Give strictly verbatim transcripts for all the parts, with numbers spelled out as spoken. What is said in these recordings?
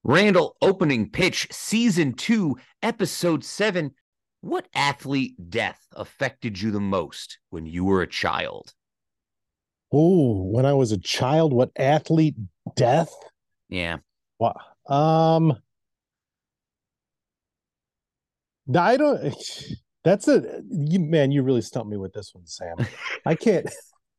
Randall, opening pitch, season two, episode seven. What athlete death affected you the most when you were a child? Oh, when I was a child, what athlete death? Yeah. Wow. Um, I don't. That's a you, man. You really stumped me with this one, Sam. I can't.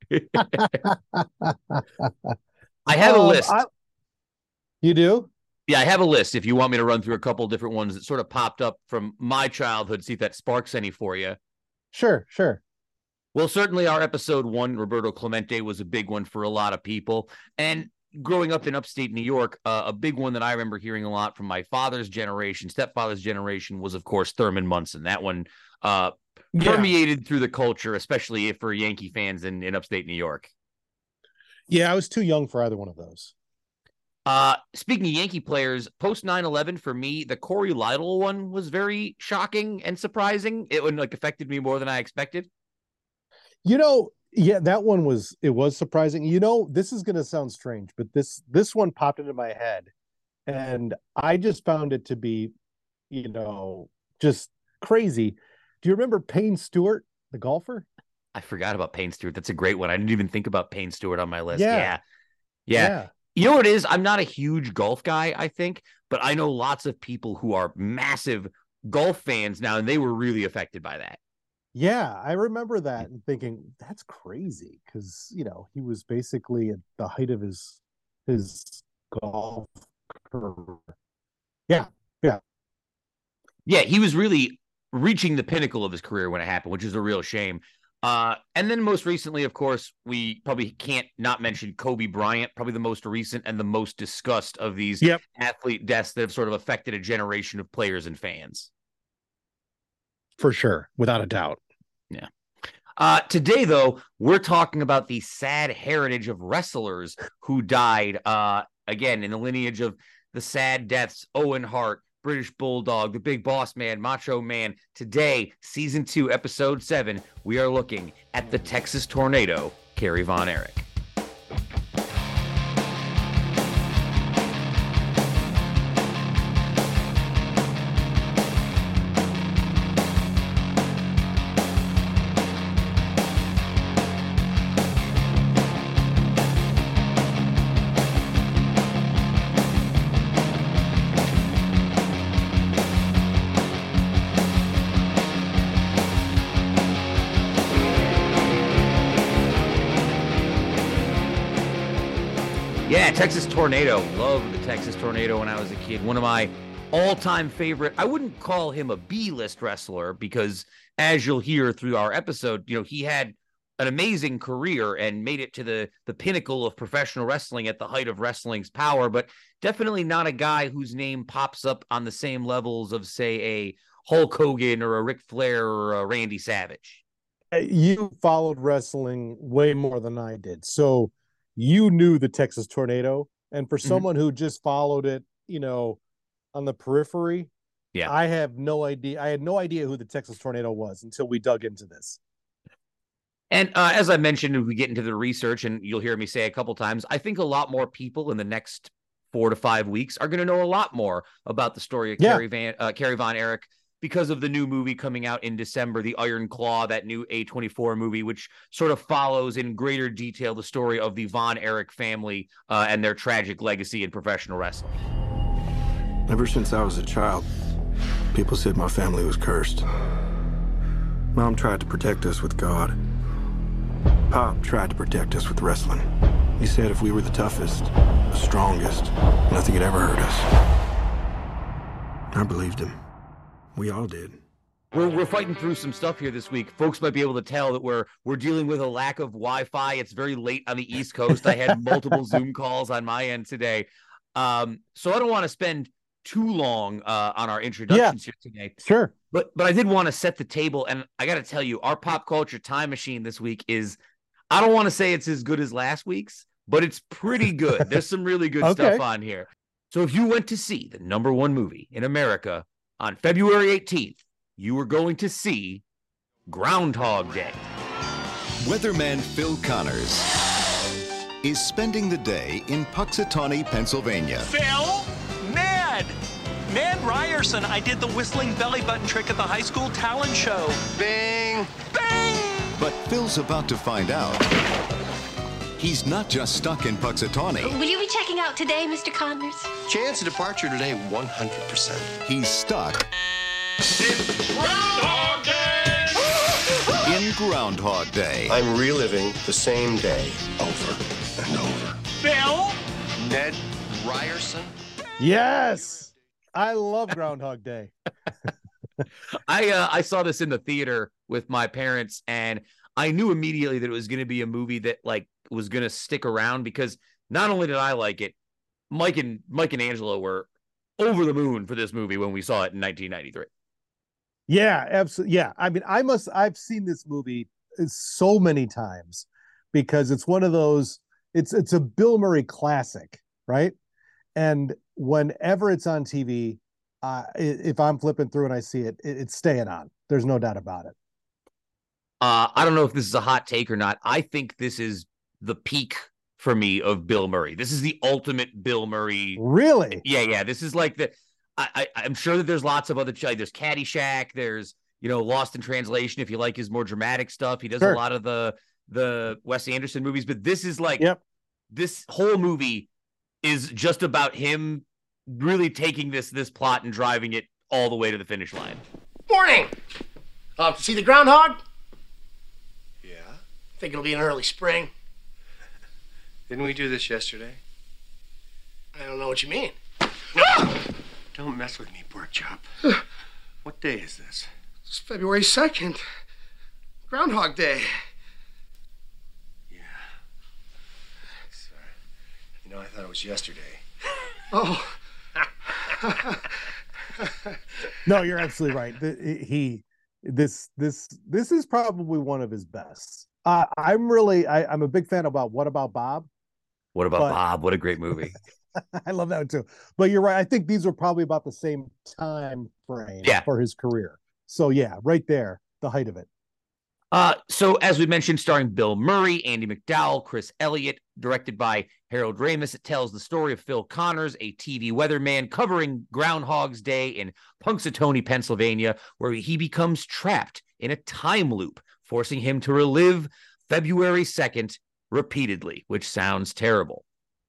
I have a Um, list. I, you do? Yeah, I have a list if you want me to run through a couple different ones that sort of popped up from my childhood, see if that sparks any for you. Sure, sure. Well, certainly our episode one, Roberto Clemente, was a big one for a lot of people. And growing up in upstate New York, uh, a big one that I remember hearing a lot from my father's generation, stepfather's generation, was, of course, Thurman Munson. That one uh, permeated yeah. through the culture, especially for Yankee fans in, in upstate New York. Yeah, I was too young for either one of those. Uh, speaking of Yankee players, post nine eleven, for me, the Corey Lytle one was very shocking and surprising. It like affected me more than I expected. You know, yeah, that one was, it was surprising. You know, this is going to sound strange, but this, this one popped into my head and I just found it to be, you know, just crazy. Do you remember Payne Stewart, the golfer? I forgot about Payne Stewart. That's a great one. I didn't even think about Payne Stewart on my list. Yeah. Yeah. Yeah. yeah. You know what it is? I'm not a huge golf guy, I think, but I know lots of people who are massive golf fans now, and they were really affected by that. Yeah, I remember that and thinking, that's crazy, because, you know, he was basically at the height of his his golf career. Yeah, yeah. Yeah, he was really reaching the pinnacle of his career when it happened, which is a real shame. Uh, and then most recently, of course, we probably can't not mention Kobe Bryant, probably the most recent and the most discussed of these yep. athlete deaths that have sort of affected a generation of players and fans. For sure, without a doubt. Yeah. Uh, today, though, we're talking about the sad heritage of wrestlers who died, uh, again, in the lineage of the sad deaths, Owen Hart, British Bulldog, the Big Boss Man, Macho Man. Today, season two, episode seven, we are looking at the Texas Tornado, Kerry Von Erich. Yeah, Texas Tornado. Loved the Texas Tornado when I was a kid. One of my all-time favorite. I wouldn't call him a B-list wrestler because, as you'll hear through our episode, you know, he had an amazing career and made it to the, the pinnacle of professional wrestling at the height of wrestling's power, but definitely not a guy whose name pops up on the same levels of, say, a Hulk Hogan or a Ric Flair or a Randy Savage. You followed wrestling way more than I did, so you knew the Texas Tornado, and for someone mm-hmm. who just followed it, you know, on the periphery, yeah, I have no idea. I had no idea who the Texas Tornado was until we dug into this. And uh, as I mentioned, if we get into the research, and you'll hear me say a couple times, I think a lot more people in the next four to five weeks are going to know a lot more about the story of yeah. Kerry Van uh, Kerry Von Erich, because of the new movie coming out in December, The Iron Claw, that new A twenty-four movie, which sort of follows in greater detail the story of the Von Erich family uh, and their tragic legacy in professional wrestling. Ever since I was a child, people said my family was cursed. Mom tried to protect us with God. Pop tried to protect us with wrestling. He said if we were the toughest, the strongest, nothing had ever hurt us. I believed him. We all did. We're we're fighting through some stuff here this week. Folks might be able to tell that we're we're dealing with a lack of Wi-Fi. It's very late on the East Coast. I had multiple Zoom calls on my end today. Um, so I don't want to spend too long uh, on our introductions yeah, here today. Sure. But but I did want to set the table, and I got to tell you, our pop culture time machine this week is, I don't want to say it's as good as last week's, but it's pretty good. There's some really good okay. stuff on here. So if you went to see the number one movie in America on February eighteenth, you were going to see Groundhog Day. Weatherman Phil Connors is spending the day in Puxatawney, Pennsylvania. Phil, now! Ned Ryerson. I did the whistling belly button trick at the high school talent show. Bing! Bang! But Phil's about to find out. He's not just stuck in Puxatawny. Will you be checking out today, Mister Connors? Chance of departure today, one hundred percent. He's stuck It's Groundhog Day! in Groundhog Day. I'm reliving the same day over and over. Phil? Ned Ryerson? Yes, I love Groundhog Day. I uh, I saw this in the theater with my parents, and I knew immediately that it was going to be a movie that like was going to stick around, because not only did I like it, Mike and Mike and Angelo were over the moon for this movie when we saw it in nineteen ninety-three. Yeah, absolutely. Yeah, I mean, I must. I've seen this movie so many times because it's one of those. It's it's a Bill Murray classic, right? And whenever it's on T V, uh, if I'm flipping through and I see it, it, it's staying on. There's no doubt about it. Uh, I don't know if this is a hot take or not. I think this is the peak for me of Bill Murray. This is the ultimate Bill Murray. Really? Yeah, yeah. This is like the. I, I I'm sure that there's lots of other. Like there's Caddyshack. There's you know Lost in Translation. If you like his more dramatic stuff, he does Sure. a lot of the the Wes Anderson movies. But this is like Yep. this whole movie is just about him really taking this this plot and driving it all the way to the finish line. Morning! Uh, see the groundhog? Yeah? Think it'll be an early spring. Didn't we do this yesterday? I don't know what you mean. Don't mess with me, pork chop. What day is this? It's February second. Groundhog Day. Yeah. Sorry. You know, I thought it was yesterday. Oh. No, you're absolutely right. The- He, this, this, this is probably one of his best. Uh, I'm really, I, I'm a big fan about What About Bob. What about But- Bob? What a great movie. I love that one too. But you're right. I think these were probably about the same time frame Yeah. for his career. So yeah, right there, the height of it. Uh, so as we mentioned, starring Bill Murray, Andy McDowell, Chris Elliott, directed by Harold Ramis, it tells the story of Phil Connors, a T V weatherman covering Groundhog's Day in Punxsutawney, Pennsylvania, where he becomes trapped in a time loop, forcing him to relive February second repeatedly, which sounds terrible.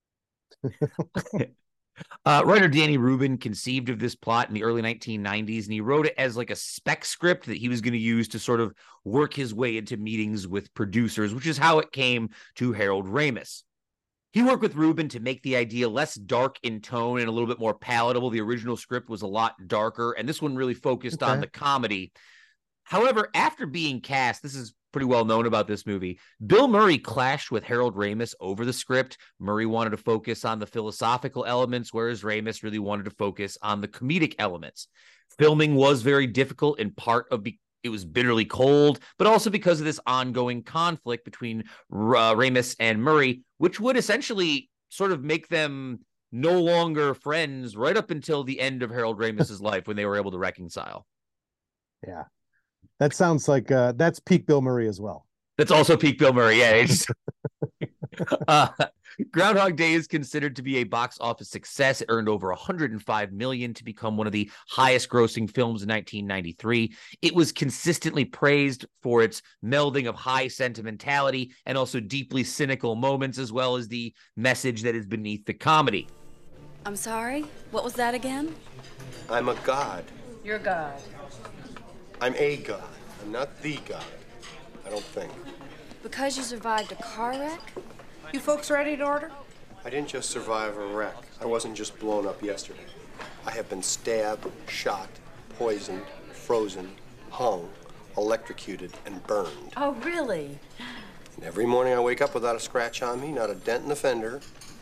Uh, writer Danny Rubin conceived of this plot in the early nineteen nineties, and he wrote it as like a spec script that he was going to use to sort of work his way into meetings with producers, which is how it came to Harold Ramis. He worked with Rubin to make the idea less dark in tone and a little bit more palatable. The original script was a lot darker, and this one really focused on Okay. the comedy. However, after being cast, this is pretty well known about this movie, Bill Murray clashed with Harold Ramis over the script. Murray wanted to focus on the philosophical elements, whereas Ramis really wanted to focus on the comedic elements. Filming was very difficult, in part of be- it was bitterly cold, but also because of this ongoing conflict between uh, Ramis and Murray, which would essentially sort of make them no longer friends right up until the end of Harold Ramis's life, when they were able to reconcile. Yeah. That sounds like uh, that's peak Bill Murray as well. That's also peak Bill Murray. Yeah. It's, uh, Groundhog Day is considered to be a box office success. It earned over one hundred five million dollars to become one of the highest grossing films in nineteen ninety-three. It was consistently praised for its melding of high sentimentality and also deeply cynical moments, as well as the message that is beneath the comedy. I'm sorry? What was that again? I'm a god. You're a god. I'm a god. I'm not the god. I don't think. Because you survived a car wreck? You folks ready to order? I didn't just survive a wreck. I wasn't just blown up yesterday. I have been stabbed, shot, poisoned, frozen, hung, electrocuted, and burned. Oh, really? And every morning I wake up without a scratch on me, not a dent in the fender.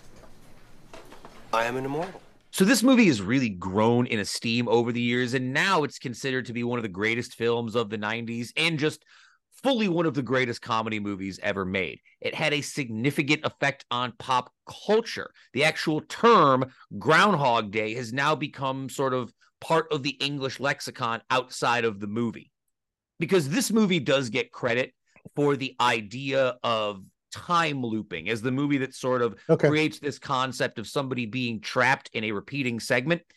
I am an immortal. So this movie has really grown in esteem over the years, and now it's considered to be one of the greatest films of the nineties and just fully one of the greatest comedy movies ever made. It had a significant effect on pop culture. The actual term Groundhog Day has now become sort of part of the English lexicon outside of the movie, because this movie does get credit for the idea of time looping as the movie that sort of Okay. creates this concept of somebody being trapped in a repeating segment.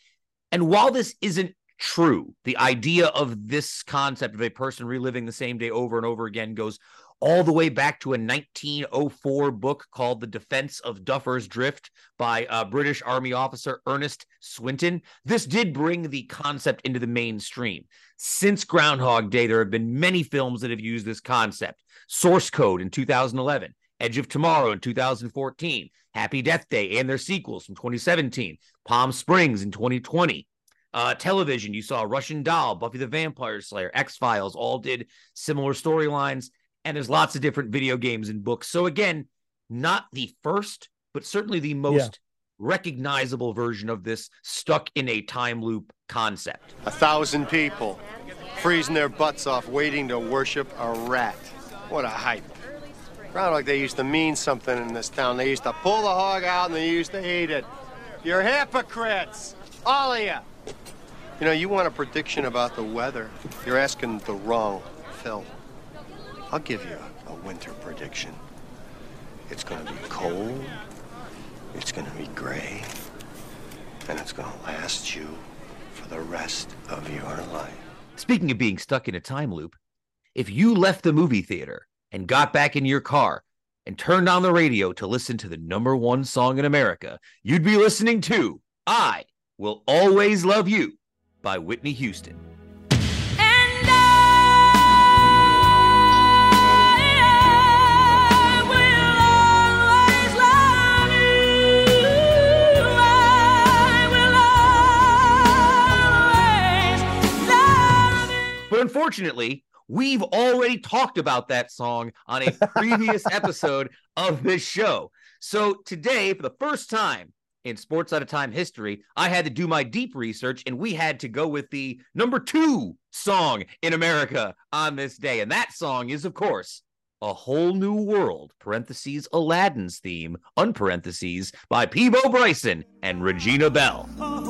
And while this isn't true, the idea of this concept of a person reliving the same day over and over again goes all the way back to a nineteen oh four book called The Defense of Duffer's Drift by uh, British Army officer Ernest Swinton. This did bring the concept into the mainstream. Since Groundhog Day, there have been many films that have used this concept. Source Code in two thousand eleven, Edge of Tomorrow in two thousand fourteen, Happy Death Day and their sequels from twenty seventeen, Palm Springs in twenty twenty. Uh, television, you saw Russian Doll, Buffy the Vampire Slayer, X-Files, all did similar storylines. And there's lots of different video games and books. So again, not the first, but certainly the most yeah. recognizable version of this stuck in a time loop concept. A thousand people freezing their butts off waiting to worship a rat. What a hype. Groundhog Day used to mean something in this town. They used to pull the hog out and they used to eat it. You're hypocrites, all of you. You know, you want a prediction about the weather. You're asking the wrong Phil. I'll give you a, a winter prediction. It's going to be cold, it's going to be gray, and it's going to last you for the rest of your life. Speaking of being stuck in a time loop, if you left the movie theater and got back in your car and turned on the radio to listen to the number one song in America, you'd be listening to I Will Always Love You by Whitney Houston. But unfortunately, we've already talked about that song on a previous episode of this show. So today, for the first time in Sports Out of Time history, I had to do my deep research, and we had to go with the number two song in America on this day. And that song is, of course, A Whole New World, parentheses, Aladdin's theme, unparentheses, by Peabo Bryson and Regina Bell.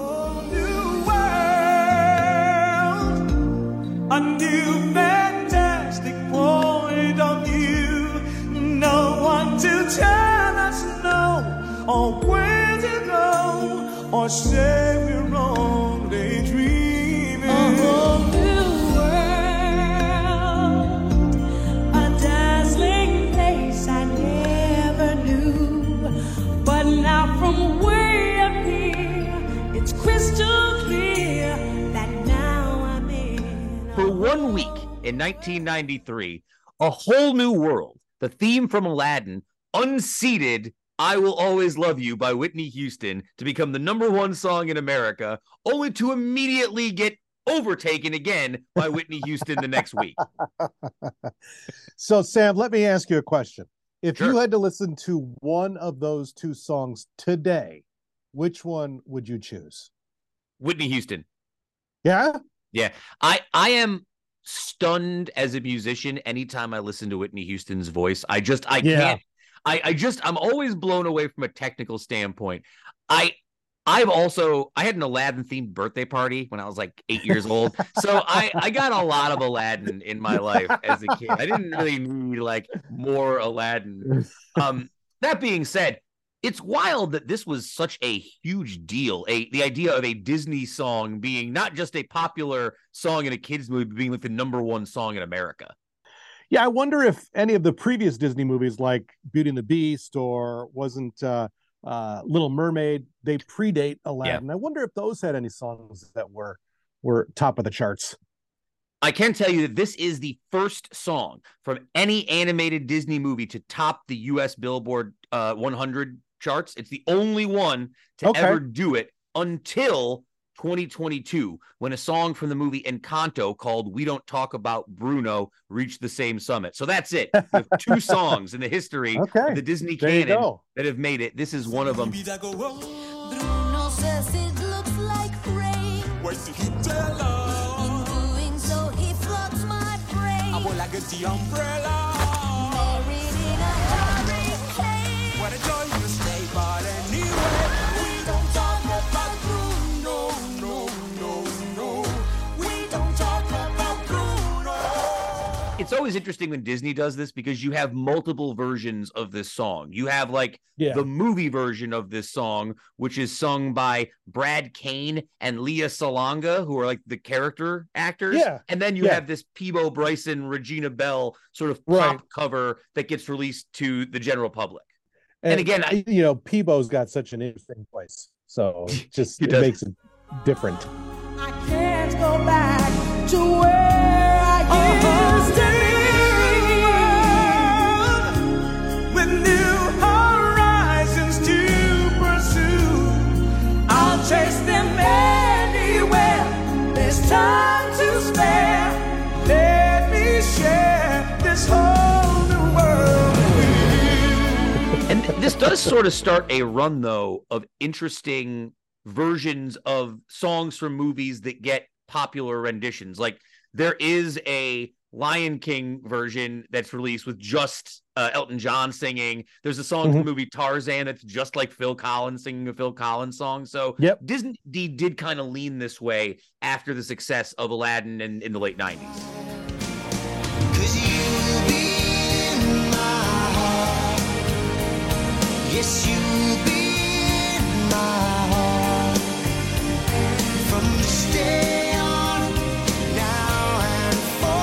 A new fantastic point of view. No one to tell us no, or where to go, or say we're only dreaming. A whole new world, a dazzling place I never knew. But now from way up here, it's crystal clear that now I'm in. For one week in nineteen ninety-three, A Whole New World, the theme from Aladdin, unseated I Will Always Love You by Whitney Houston to become the number one song in America, only to immediately get overtaken again by Whitney Houston the next week. So, Sam, let me ask you a question. If Sure. you had to listen to one of those two songs today, which one would you choose? Whitney Houston. Yeah? Yeah. I, I am stunned as a musician anytime I listen to Whitney Houston's voice. I just, I Yeah. can't. I, I just, I'm always blown away from a technical standpoint. I, I've also, I had an Aladdin themed birthday party when I was like eight years old. So I, I got a lot of Aladdin in my life as a kid. I didn't really need like more Aladdin. Um, that being said, it's wild that this was such a huge deal. A the idea of a Disney song being not just a popular song in a kid's movie, but being like the number one song in America. Yeah, I wonder if any of the previous Disney movies like Beauty and the Beast or wasn't uh, uh, Little Mermaid, they predate Aladdin. Yeah. I wonder if those had any songs that were were top of the charts. I can tell you that this is the first song from any animated Disney movie to top the U S Billboard uh, one hundred charts. It's the only one to Okay. ever do it until twenty twenty-two, when a song from the movie Encanto called We Don't Talk About Bruno reached the same summit. So that's it. We have two songs in the history Okay. of the Disney There you canon go. that have made it. This is one of them. Bruno says it looks like rain. Where's the umbrella? In doing so, he floods my brain. I will like a the umbrella. Married in a hurricane. What a joy to stay, but anyway, we don't talk about Bruno. No, no, no. We don't talk about Bruno. It's it's always interesting when Disney does this because you have multiple versions of this song. You have like Yeah. the movie version of this song, which is sung by Brad Kane and Leah Salonga, who are like the character actors. Yeah. And then you Yeah. have this Peebo Bryson, Regina Bell sort of pop Right. cover that gets released to the general public. And, And again, I- you know, Peebo's got such an interesting voice, so it just He it does. makes it different. I can't go back to where I used to be. With new horizons to pursue, I'll chase them anywhere. There's time to spare. Let me share this whole new world with you. And this does sort of start a run, though, of interesting versions of songs from movies that get popular renditions. Like there is a Lion King version that's released with just uh, Elton John singing. There's a song Mhm. from the movie Tarzan that's just like Phil Collins singing a Phil Collins song. So Yep. Disney did kind of lean this way after the success of Aladdin in, in the late nineties. Cause you'll be in my heart. Yes, you'll be in my heart. From this day on, now and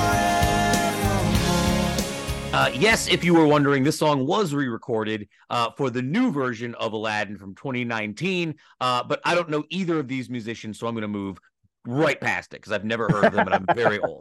forevermore. Uh, yes, if you were wondering, this song was re-recorded uh, for the new version of Aladdin from twenty nineteen, uh, but I don't know either of these musicians, so I'm going to move right past it because I've never heard of them and I'm very old.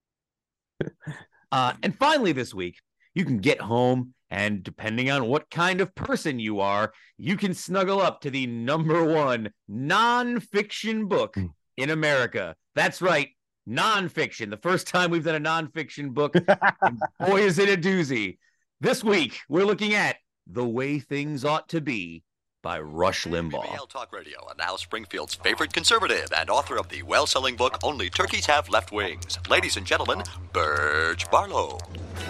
Uh, and finally this week, you can get home and depending on what kind of person you are, you can snuggle up to the number one nonfiction book in America. That's right, nonfiction. The first time we've done a nonfiction book, and boy, is it a doozy. This week, we're looking at The Way Things Ought to Be by Rush B B Limbaugh. L Talk Radio, and now Springfield's favorite conservative and author of the well-selling book Only Turkeys Have Left Wings. Ladies and gentlemen, Burge Barlow.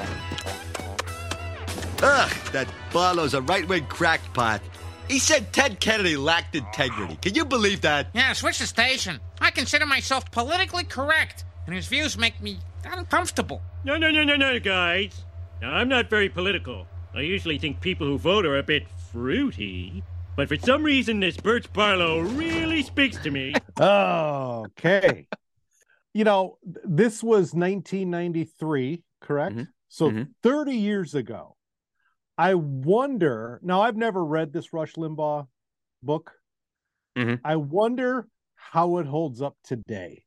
Ugh, that Barlow's a right-wing crackpot. He said Ted Kennedy lacked integrity. Can you believe that? Yeah, switch the station. I consider myself politically correct, and his views make me uncomfortable. No, no, no, no, no, guys. Now, I'm not very political. I usually think people who vote are a bit fruity. But for some reason, this Birch Barlow really speaks to me. Oh, okay. You know, th- this was nineteen ninety-three, correct? Mm-hmm. So Mhm. thirty years ago. I wonder, now I've never read this Rush Limbaugh book. Mhm. I wonder how it holds up today.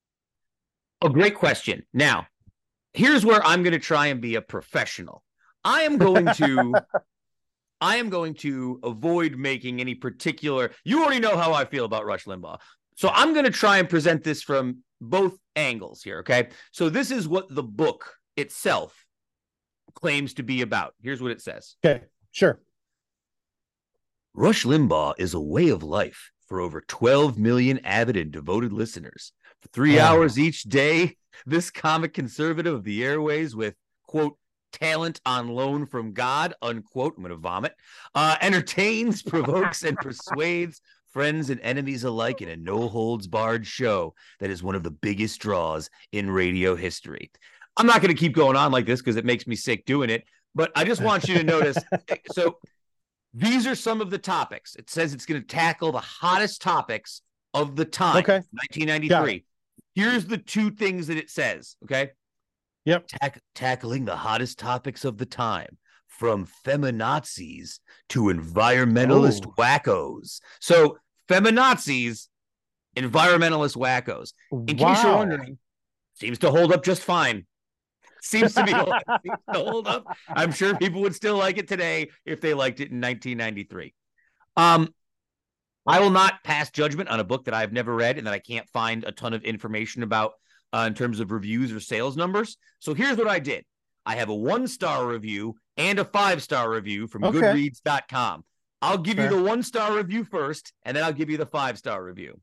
A great question. Now, here's where I'm going to try and be a professional. I am going to I am going to avoid making any particular. You already know how I feel about Rush Limbaugh. So I'm going to try and present this from both angles here, okay? So this is what the book itself claims to be about. Here's what it says. Okay, sure. Rush Limbaugh is a way of life for over twelve million avid and devoted listeners. For three Oh. hours each day, this comic conservative of the airways with, quote, talent on loan from God, unquote, I'm going to vomit, uh, entertains, provokes, and persuades friends and enemies alike in a no-holds-barred show that is one of the biggest draws in radio history. I'm not going to keep going on like this because it makes me sick doing it, but I just want you to notice. So these are some of the topics. It says it's going to tackle the hottest topics of the time, Okay. nineteen ninety-three. Here's the two things that it says, okay? Yep. Tack- tackling the hottest topics of the time, from feminazis to environmentalist Oh. wackos. So feminazis, environmentalist wackos. In case you're Wow. wondering, seems to hold up just fine. Seems to be seems to hold up. I'm sure people would still like it today if they liked it in nineteen ninety-three. Um, I will not pass judgment on a book that I've never read and that I can't find a ton of information about uh, in terms of reviews or sales numbers. So here's what I did. I have a one-star review and a five-star review from Okay. goodreads dot com. I'll give Fair. you the one-star review first, and then I'll give you the five-star review.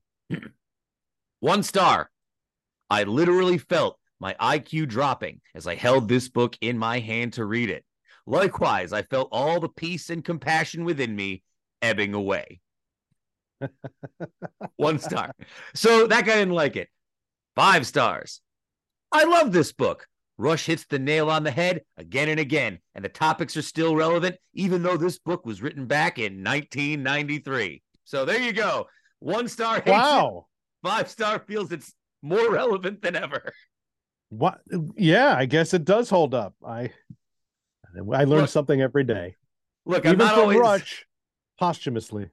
One star. I literally felt my I Q dropping as I held this book in my hand to read it. Likewise, I felt all the peace and compassion within me ebbing away. One star. So that guy didn't like it. Five stars. I love this book. Rush hits the nail on the head again and again, and the topics are still relevant, even though this book was written back in nineteen ninety-three. So there you go. One star hates Wow. it. Five star feels it's more relevant than ever. What? Yeah, I guess it does hold up. I I learn Look, something every day. Look, Even I'm not from always... Rush, posthumously.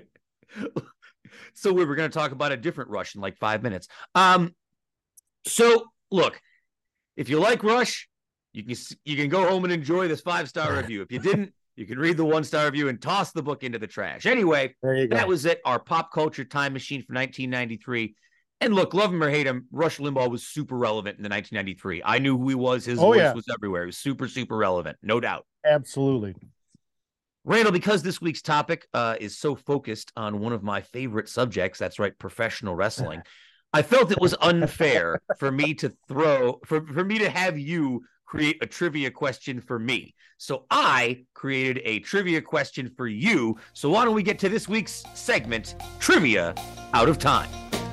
So we're going to talk about a different Rush in like five minutes. Um, so look, if you like Rush, you can you can go home and enjoy this five star review. If you didn't, you can read the one star review and toss the book into the trash. Anyway, there you go. That was it. Our pop culture time machine for nineteen ninety-three. And look, love him or hate him, Rush Limbaugh was super relevant in the nineteen ninety-three. I knew who he was. His oh, voice yeah. was everywhere. It was super, super relevant. No doubt. Absolutely. Randall, because this week's topic uh, is so focused on one of my favorite subjects, that's right, professional wrestling, I felt it was unfair for me to throw, for, for me to have you create a trivia question for me. So I created a trivia question for you. So why don't we get to this week's segment, Trivia Out of Time.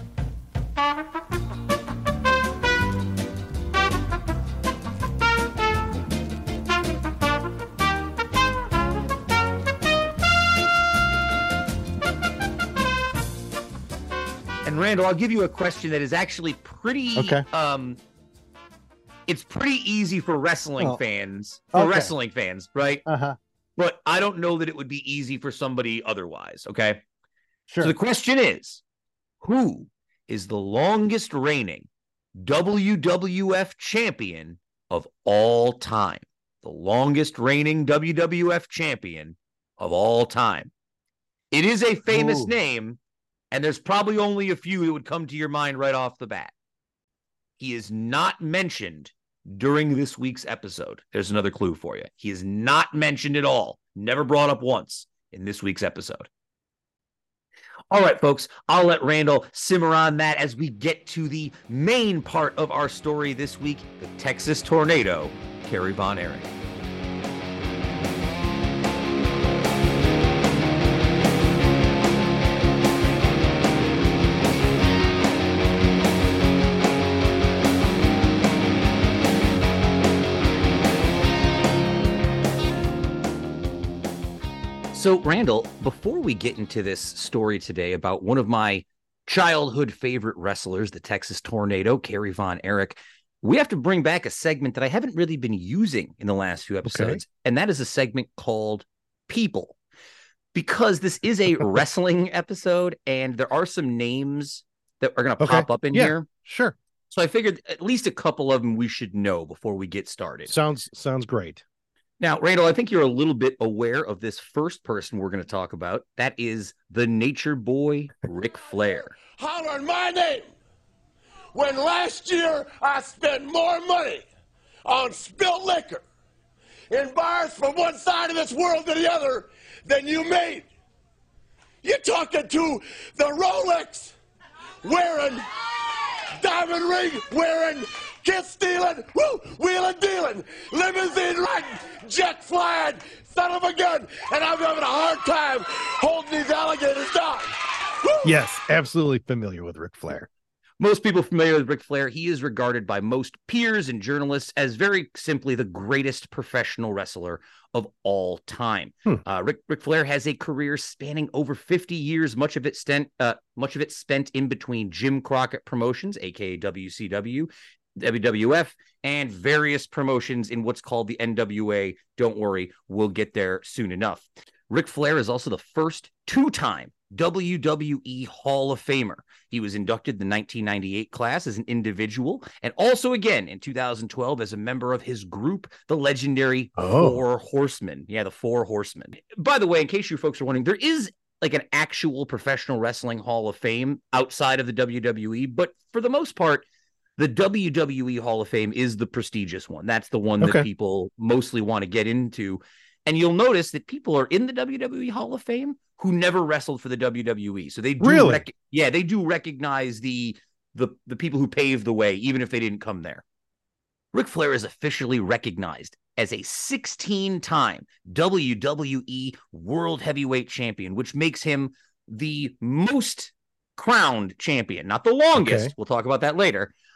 And Randall, I'll give you a question that is actually pretty, okay. um, it's pretty easy for wrestling oh. fans, for okay. wrestling fans, right? Uh-huh. But I don't know that it would be easy for somebody otherwise, okay? Sure. So the question is, who is the longest reigning W W F champion of all time? The longest reigning W W F champion of all time. It is a famous Ooh. name, and there's probably only a few that would come to your mind right off the bat. He is not mentioned during this week's episode. There's another clue for you. He is not mentioned at all. Never brought up once in this week's episode. All right, folks, I'll let Randall simmer on that as we get to the main part of our story this week, the Texas Tornado, Kerry Von Erich. So, Randall, before we get into this story today about one of my childhood favorite wrestlers, the Texas Tornado, Kerry Von Erich, we have to bring back a segment that I haven't really been using in the last few episodes, okay. and that is a segment called People. Because this is a wrestling episode, and there are some names that are going to okay. pop up in yeah, here. Sure. So I figured at least a couple of them we should know before we get started. Sounds sounds great. Now, Randall, I think you're a little bit aware of this first person we're going to talk about. That is the Nature Boy, Ric Flair. Hollering my name when last year I spent more money on spilt liquor in bars from one side of this world to the other than you made. You're talking to the Rolex wearing, diamond ring wearing, kiss stealing, woo, wheeling dealing, limousine riding, jet flying, son of a gun, and I'm having a hard time holding these alligators down. Woo! Yes, absolutely familiar with Ric Flair. Most people familiar with Ric Flair, he is regarded by most peers and journalists as very simply the greatest professional wrestler of all time. Hmm. Uh, Ric, Ric Flair has a career spanning over fifty years, much of it spent, uh, much of it spent in between Jim Crockett Promotions, aka W C W, W W F, and various promotions in what's called the N W A. Don't worry, we'll get there soon enough. Ric Flair is also the first two-time W W E Hall of Famer. He was inducted in the nineteen ninety-eight class as an individual, and also again in two thousand twelve as a member of his group, the legendary oh. Four Horsemen. Yeah, the Four Horsemen. By the way, in case you folks are wondering, there is like an actual professional wrestling Hall of Fame outside of the W W E, but for the most part, the W W E Hall of Fame is the prestigious one. That's the one okay. that people mostly want to get into. And you'll notice that people are in the W W E Hall of Fame who never wrestled for the W W E. So they do really? rec- yeah, they do recognize the, the the people who paved the way, even if they didn't come there. Ric Flair is officially recognized as a sixteen-time W W E World Heavyweight Champion, which makes him the most crowned champion, not the longest. Okay. We'll talk about that later.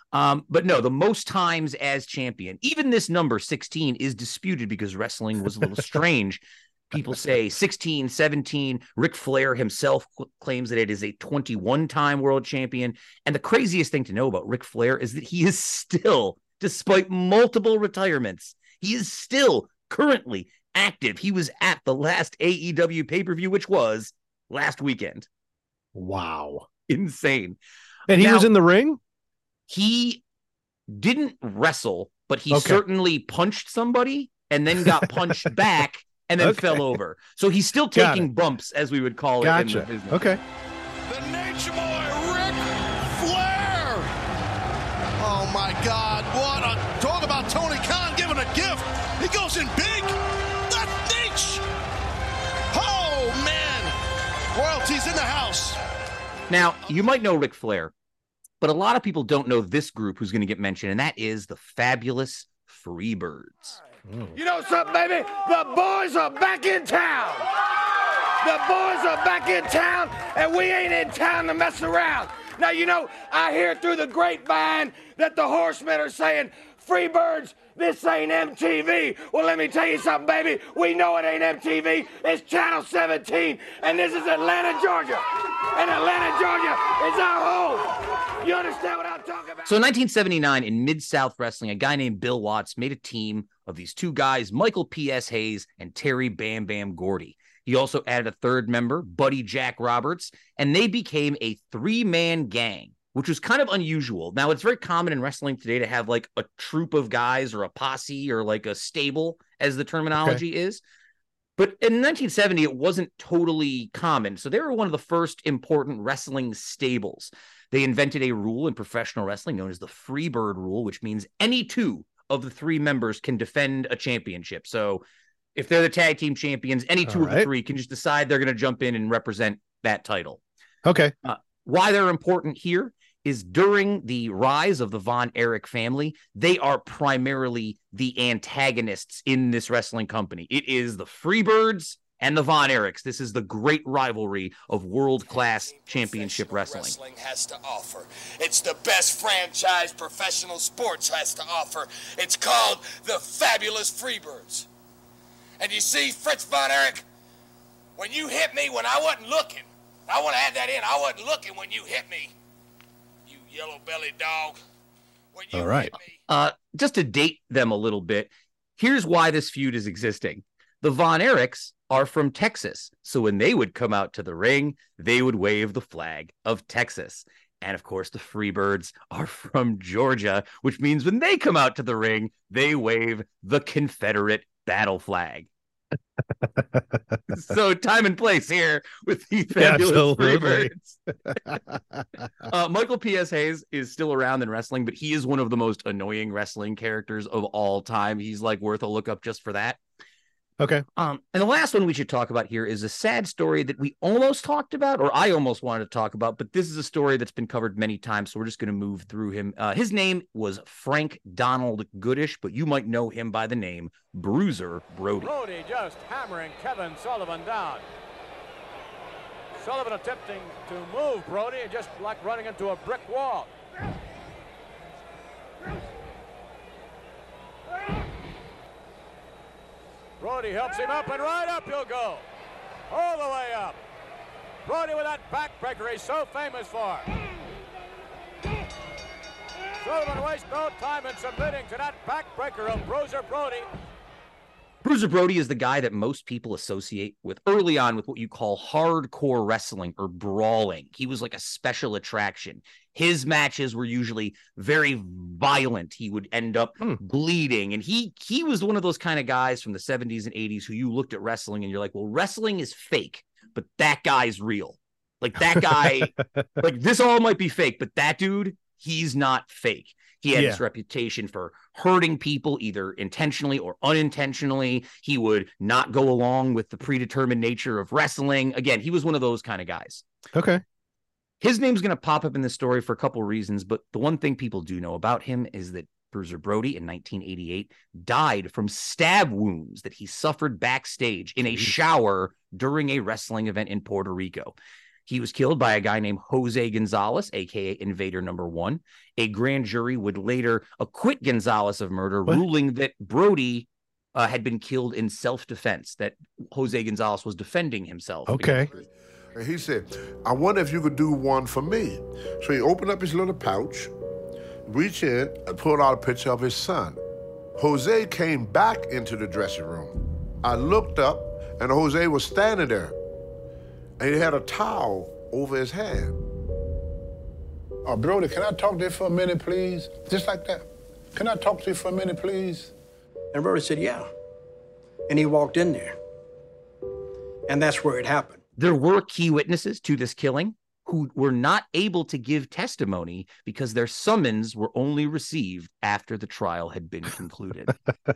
Um, but no, the most times as champion, even this number sixteen is disputed because wrestling was a little strange. People say sixteen, seventeen. Ric Flair himself claims that it is a twenty-one-time world champion. And the craziest thing to know about Ric Flair is that he is still, despite multiple retirements, he is still currently active. He was at the last A E W pay-per-view, which was last weekend. Wow. Insane. And he now, was in the ring? He didn't wrestle, but he Okay. certainly punched somebody and then got punched back and then Okay. fell over. So he's still Got taking it. bumps, as we would call Gotcha. it in the business. Okay. The Nature Boy, Ric Flair. Oh my God! What a talk about Tony Khan giving a gift. He goes in big. That's niche. Oh man! Royalties in the house. Now, you might know Ric Flair, but a lot of people don't know this group who's going to get mentioned, and that is the Fabulous Freebirds. You know something, baby? The boys are back in town. The boys are back in town, and we ain't in town to mess around. Now, you know, I hear through the grapevine that the horsemen are saying, Freebirds, this ain't M T V. Well, let me tell you something, baby. We know it ain't M T V. It's Channel seventeen, and this is Atlanta, Georgia. And Atlanta, Georgia is our home. You understand what I'm talking about? So in nineteen seventy-nine, in Mid-South Wrestling, a guy named Bill Watts made a team of these two guys, Michael P S. Hayes and Terry Bam Bam Gordy. He also added a third member, Buddy Jack Roberts, and they became a three-man gang, which was kind of unusual. Now, it's very common in wrestling today to have like a troop of guys or a posse or like a stable, as the terminology okay. is. But in nineteen seventy, it wasn't totally common. So they were one of the first important wrestling stables. They invented a rule in professional wrestling known as the Freebird rule, which means any two of the three members can defend a championship. So if they're the tag team champions, any two All of right. the three can just decide they're going to jump in and represent that title. Okay. Uh, why they're important here is during the rise of the Von Erich family, they are primarily the antagonists in this wrestling company. It is the Freebirds and the Von Erichs. This is the great rivalry of world-class championship wrestling. Wrestling has to offer. It's the best franchise professional sports has to offer. It's called the Fabulous Freebirds. And you see, Fritz Von Erich, when you hit me when I wasn't looking, I want to add that in, I wasn't looking when you hit me, you yellow-bellied dog. When you All right. hit me, Uh, just to date them a little bit, here's why this feud is existing. The Von Erichs are from Texas, so when they would come out to the ring, they would wave the flag of Texas. And of course, the Freebirds are from Georgia, which means when they come out to the ring, they wave the Confederate battle flag. So time and place here with the Fabulous Freebirds. uh, Michael P S. Hayes is still around in wrestling, but he is one of the most annoying wrestling characters of all time. He's like worth a look up just for that. Okay. Um, and the last one we should talk about here is a sad story that we almost talked about, or I almost wanted to talk about, but this is a story that's been covered many times, so we're just going to move through him. Uh, his name was Frank Donald Goodish, but you might know him by the name Bruiser Brody. Brody just hammering Kevin Sullivan down. Sullivan attempting to move Brody, just like running into a brick wall. Brody helps him up, and right up he'll go. All the way up. Brody with that backbreaker he's so famous for. Sullivan wastes no time in submitting to that backbreaker of Bruiser Brody. Bruiser Brody is the guy that most people associate with early on with what you call hardcore wrestling or brawling. He was like a special attraction. His matches were usually very violent. He would end up hmm. bleeding. And he he was one of those kind of guys from the seventies and eighties who you looked at wrestling and you're like, well, wrestling is fake, but that guy's real. Like that guy, like this all might be fake, but that dude, he's not fake. He had yeah. this reputation for hurting people either intentionally or unintentionally. He would not go along with the predetermined nature of wrestling. Again, he was one of those kind of guys. Okay. His name's going to pop up in this story for a couple of reasons, but the one thing people do know about him is that Bruiser Brody in nineteen eighty-eight died from stab wounds that he suffered backstage in a shower during a wrestling event in Puerto Rico. He was killed by a guy named Jose Gonzalez, a k a. Invader Number One. A grand jury would later acquit Gonzalez of murder, what? ruling that Brody uh, had been killed in self-defense, that Jose Gonzalez was defending himself. Okay. And he said, I wonder if you could do one for me. So he opened up his little pouch, reached in, and pulled out a picture of his son. Jose came back into the dressing room. I looked up, and Jose was standing there. And he had a towel over his hand. Oh, Brody, can I talk to you for a minute, please? Just like that. Can I talk to you for a minute, please? And Brody said, yeah. And he walked in there. And that's where it happened. There were key witnesses to this killing who were not able to give testimony because their summons were only received after the trial had been concluded.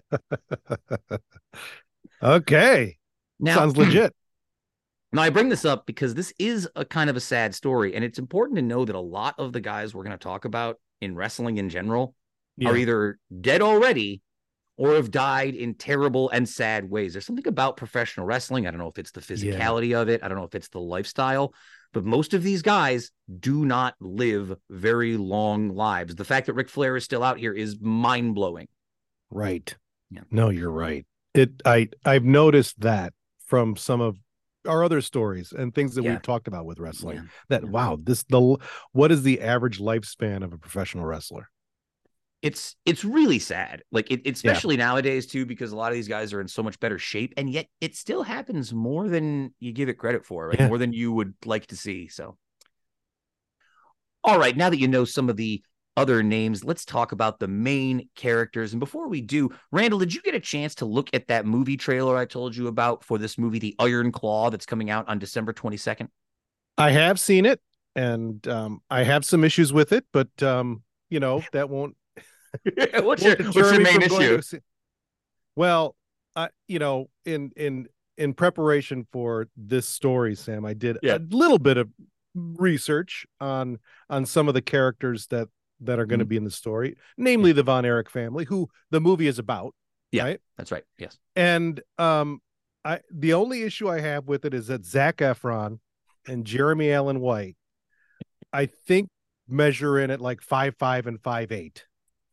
Okay. Now, sounds legit. Now, I bring this up because this is a kind of a sad story, and it's important to know that a lot of the guys we're going to talk about in wrestling in general yeah. are either dead already or have died in terrible and sad ways. There's something about professional wrestling. I don't know if it's the physicality yeah. of it. I don't know if it's the lifestyle, but most of these guys do not live very long lives. The fact that Ric Flair is still out here is mind-blowing. Right. Yeah. No, you're right. It. I, I've noticed that from some of our other stories and things that yeah. we've talked about with wrestling yeah. that, yeah. wow, this, the, what is the average lifespan of a professional wrestler? It's, it's really sad. Like it, especially yeah. nowadays too, because a lot of these guys are in so much better shape, and yet it still happens more than you give it credit for, right? Yeah. More than you would like to see. So, all right. Now that you know some of the other names, let's talk about the main characters. And before we do, Randall, did you get a chance to look at that movie trailer I told you about for this movie, The Iron Claw, that's coming out on December twenty-second? I have seen it, and um, I have some issues with it, but um, you know, that won't. what's, your, what's your main issue? See... Well, uh, you know, in in in preparation for this story, Sam, I did yeah. a little bit of research on on some of the characters that that are going to mm-hmm. be in the story, namely the Von Erich family, who the movie is about. Yeah, right? That's right. Yes. And um, I the only issue I have with it is that Zac Efron and Jeremy Allen White, I think, measure in at like five five and five eight.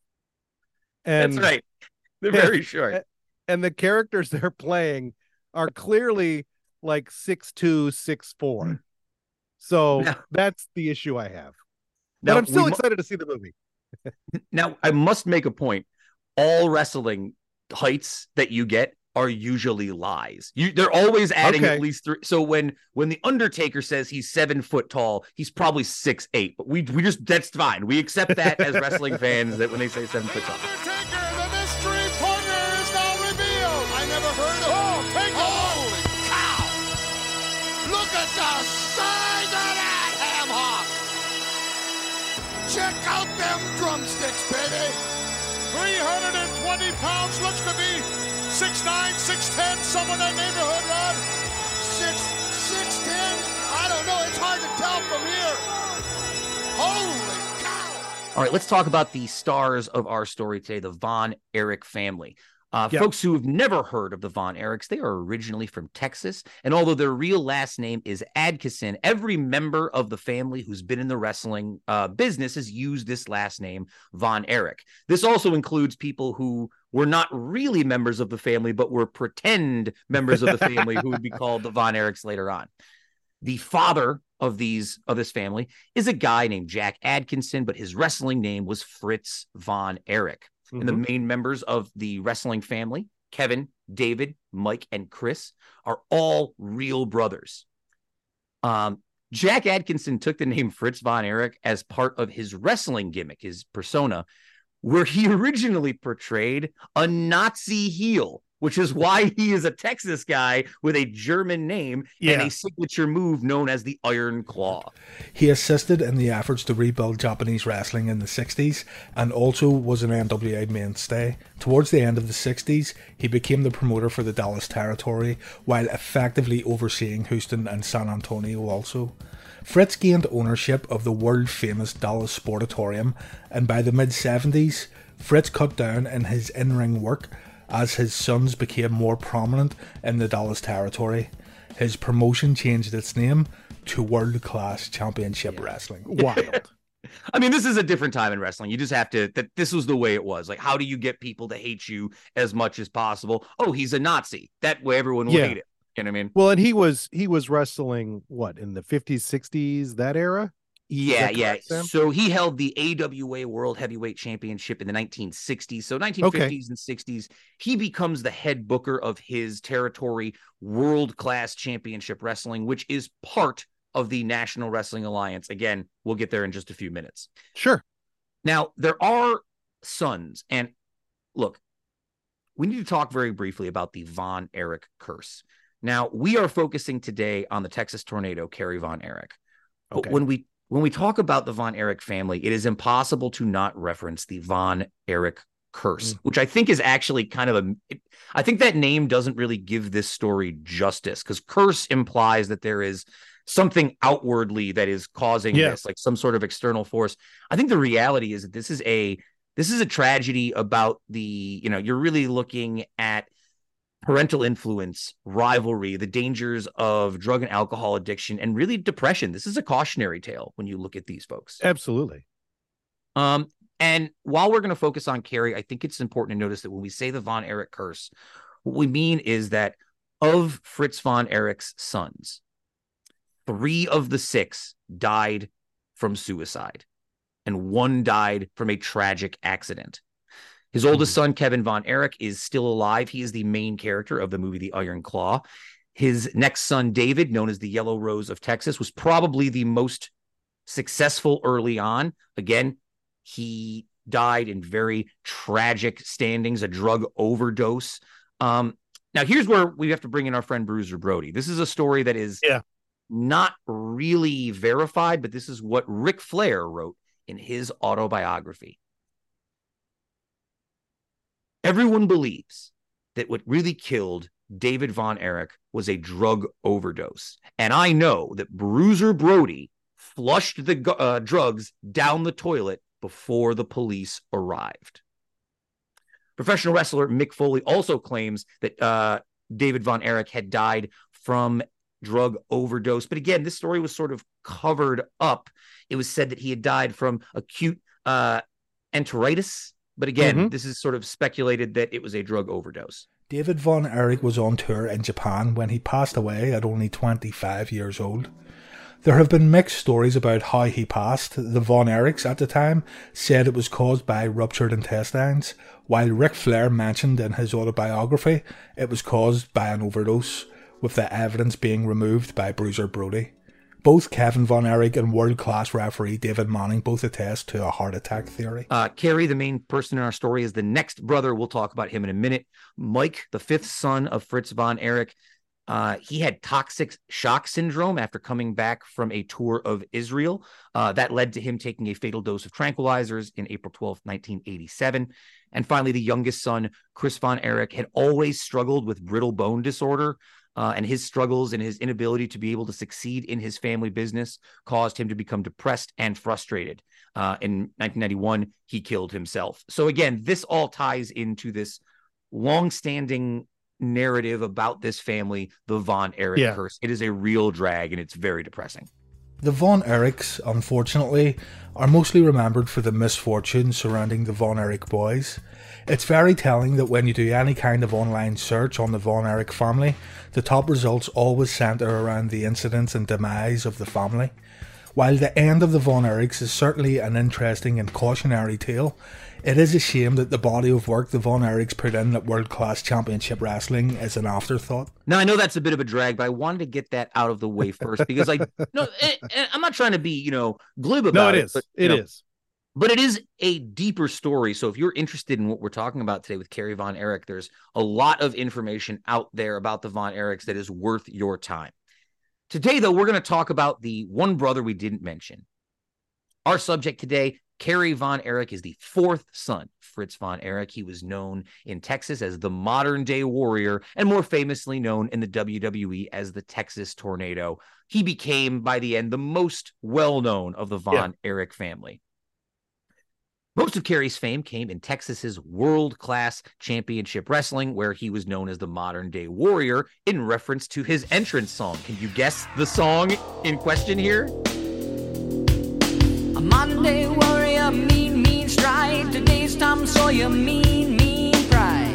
And that's right. They're very short. And the characters they're playing are clearly like six two, six four. So now, that's the issue I have. But now, I'm still excited mu- to see the movie. Now, I must make a point. All wrestling heights that you get are usually lies. You, they're always adding okay. at least three. So when when the Undertaker says he's seven foot tall, he's probably six eight. But we we just that's fine. We accept that as wrestling fans, that when they say seven foot tall. Undertaker, the mystery partner is now revealed. I never heard of. Oh, take a holy cow! Look at the size of that ham hock. Check out them drumsticks, baby. three hundred twenty pounds, looks to be six nine, six ten, somewhere in that neighborhood, Rod. six, six ten? I don't know. It's hard to tell from here. Holy cow. All right, let's talk about the stars of our story today, the Von Erich family. Uh, yep. Folks who have never heard of the Von Erichs, they are originally from Texas. And although their real last name is Adkisson, every member of the family who's been in the wrestling uh, business has used this last name, Von Erich. This also includes people who were not really members of the family, but were pretend members of the family who would be called the Von Erichs later on. The father of these of this family is a guy named Jack Adkisson, but his wrestling name was Fritz Von Erich. Mm-hmm. And the main members of the wrestling family, Kevin, David, Mike, and Chris, are all real brothers. Um, Jack Adkisson took the name Fritz Von Erich as part of his wrestling gimmick, his persona, where he originally portrayed a Nazi heel, which is why he is a Texas guy with a German name yeah. and a signature move known as the Iron Claw. He assisted in the efforts to rebuild Japanese wrestling in the sixties and also was an N W A mainstay. Towards the end of the sixties, he became the promoter for the Dallas territory while effectively overseeing Houston and San Antonio also. Fritz gained ownership of the world-famous Dallas Sportatorium, and by the mid-seventies, Fritz cut down in his in-ring work as his sons became more prominent in the Dallas territory. his promotion changed its name to World Class Championship yeah. Wrestling. Wild. I mean, this is a different time in wrestling. You just have to, that this was the way it was. Like, how do you get people to hate you as much as possible? Oh, he's a Nazi. That way everyone will Yeah. hate it. You know what I mean? Well, and he was he was wrestling what in the fifties, sixties, that era? Yeah, that yeah. correct, Sam? So he held the A W A World Heavyweight Championship in the nineteen sixties. So nineteen fifties Okay. and sixties, he becomes the head booker of his territory, World Class Championship Wrestling, which is part of the National Wrestling Alliance. Again, we'll get there in just a few minutes. Sure. Now, there are sons, and look, we need to talk very briefly about the Von Erich curse. Now, we are focusing today on the Texas Tornado, Kerry Von Erich. But Okay. when we when we talk about the Von Erich family, it is impossible to not reference the Von Erich curse, Mm. which I think is actually kind of a, it, I think that name doesn't really give this story justice, because curse implies that there is something outwardly that is causing Yeah. this, like some sort of external force. I think the reality is that this is a, this is a tragedy about the, you know, you're really looking at parental influence, rivalry, the dangers of drug and alcohol addiction, and really depression. This is a cautionary tale when you look at these folks. Absolutely. Um, and while we're going to focus on Kerry, I think it's important to notice that when we say the Von Erich curse, what we mean is that of Fritz Von Erich's sons, three of the six died from suicide, and one died from a tragic accident. His oldest son, Kevin Von Erich, is still alive. He is the main character of the movie The Iron Claw. His next son, David, known as the Yellow Rose of Texas, was probably the most successful early on. Again, he died in very tragic standings, a drug overdose. Um, now, here's where we have to bring in our friend Bruiser Brody. This is a story that is yeah. not really verified, but this is what Ric Flair wrote in his autobiography. Everyone believes that what really killed David Von Erich was a drug overdose. And I know that Bruiser Brody flushed the uh, drugs down the toilet before the police arrived. Professional wrestler Mick Foley also claims that uh, David Von Erich had died from drug overdose. But again, this story was sort of covered up. It was said that he had died from acute uh, enteritis. But again, Mm-hmm. this is sort of speculated that it was a drug overdose. David Von Erich was on tour in Japan when he passed away at only twenty-five years old. There have been mixed stories about how he passed. The Von Erichs at the time said it was caused by ruptured intestines, while Ric Flair mentioned in his autobiography it was caused by an overdose, with the evidence being removed by Bruiser Brody. Both Kevin Von Erich and world-class referee David Manning both attest to a heart attack theory. Uh, Kerry, the main person in our story, is the next brother. We'll talk about him in a minute. Mike, the fifth son of Fritz Von Erich, uh, he had toxic shock syndrome after coming back from a tour of Israel. Uh, that led to him taking a fatal dose of tranquilizers in April twelfth, nineteen eighty-seven. And finally, the youngest son, Chris Von Erich, had always struggled with brittle bone disorder. Uh, and his struggles and his inability to be able to succeed in his family business caused him to become depressed and frustrated. Uh, in nineteen ninety-one, he killed himself. So again, this all ties into this long-standing narrative about this family, the Von Erich Yeah. curse. It is a real drag, and it's very depressing. The Von Erichs, unfortunately, are mostly remembered for the misfortune surrounding the Von Erich boys. It's very telling that when you do any kind of online search on the Von Erich family, the top results always centre around the incidents and demise of the family. While the end of the Von Erichs is certainly an interesting and cautionary tale, it is a shame that the body of work the Von Erichs put in at World Class Championship Wrestling is an afterthought. Now, I know that's a bit of a drag, but I wanted to get that out of the way first because I, no, eh, eh, I'm not trying to be, you know, glib about No, it it. is. But, It you know, is. But it is a deeper story. So if you're interested in what we're talking about today with Kerry Von Erich, there's a lot of information out there about the Von Erichs that is worth your time. Today, though, we're going to talk about the one brother we didn't mention. Our subject today, Kerry Von Erich, is the fourth son, Fritz Von Erich. He was known in Texas as the Modern Day Warrior and more famously known in the W W E as the Texas Tornado. He became, by the end, the most well-known of the Von Yeah. Erich family. Most of Kerry's fame came in Texas's world-class championship wrestling, where he was known as the modern-day Warrior in reference to his entrance song. Can you guess the song in question here? A modern-day warrior, mean, mean stride. Today's Tom Sawyer, mean, mean pride.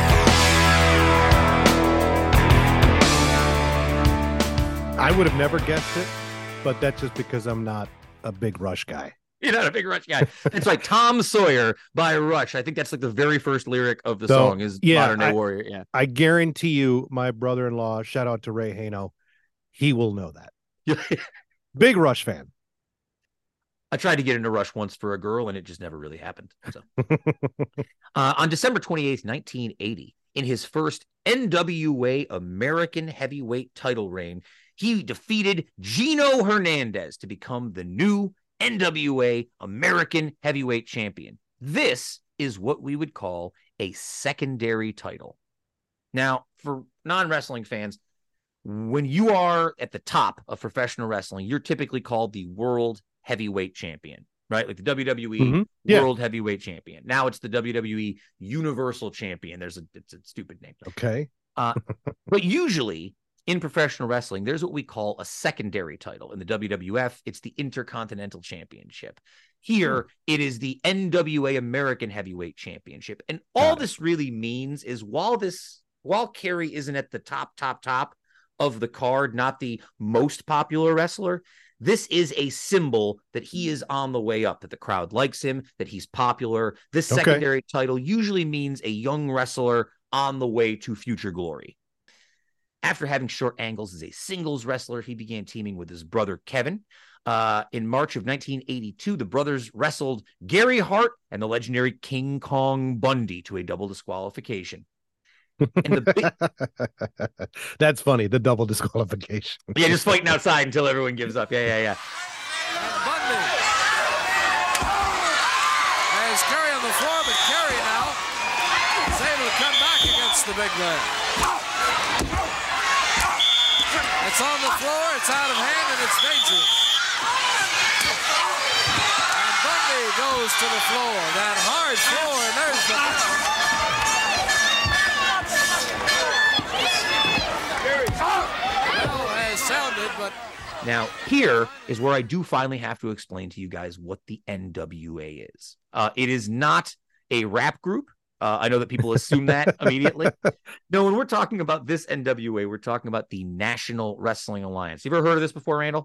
I would have never guessed it, but that's just because I'm not a big Rush guy. You're not a big Rush guy. It's like Tom Sawyer by Rush. I think that's like the very first lyric of the So, song is yeah, Modern Day I- Warrior. Yeah. I guarantee you, my brother-in-law, shout out to Ray Hano, he will know that. Big Rush fan. I tried to get into Rush once for a girl, and it just never really happened. So, uh, on December twenty-eighth, nineteen eighty, in his first N W A American Heavyweight title reign, he defeated Gino Hernandez to become the new N W A American Heavyweight Champion. This is what we would call a secondary title. Now, for non-wrestling fans, when you are at the top of professional wrestling, you're typically called the World Heavyweight Champion, right? Like the W W E Mhm. Yeah. World Heavyweight Champion. Now it's the W W E Universal Champion. There's a, it's a stupid name. Okay. Uh, but usually in professional wrestling, there's what we call a secondary title. In the W W F, it's the Intercontinental Championship. Here, it is the N W A American Heavyweight Championship. And all this really means is while this, while Kerry isn't at the top, top, top of the card, not the most popular wrestler, this is a symbol that he is on the way up, that the crowd likes him, that he's popular. This Okay. secondary title usually means a young wrestler on the way to future glory. After having short angles as a singles wrestler, he began teaming with his brother Kevin. Uh, in March of nineteen eighty-two, the brothers wrestled Gary Hart and the legendary King Kong Bundy to a double disqualification. And the big, That's funny, the double disqualification. yeah, just fighting outside until everyone gives up. Yeah, yeah, yeah. There's Kerry on the floor, but Kerry now is able to come back against the big man. It's on the floor, it's out of hand, and it's dangerous. And Bundy goes to the floor. That hard floor, and there's the bell has sounded, but Now, here is where I do finally have to explain to you guys what the N W A is. Uh, it is not a rap group. Uh, I know that people assume that immediately. No, when we're talking about this N W A, we're talking about the National Wrestling Alliance. You ever heard of this before, Randall?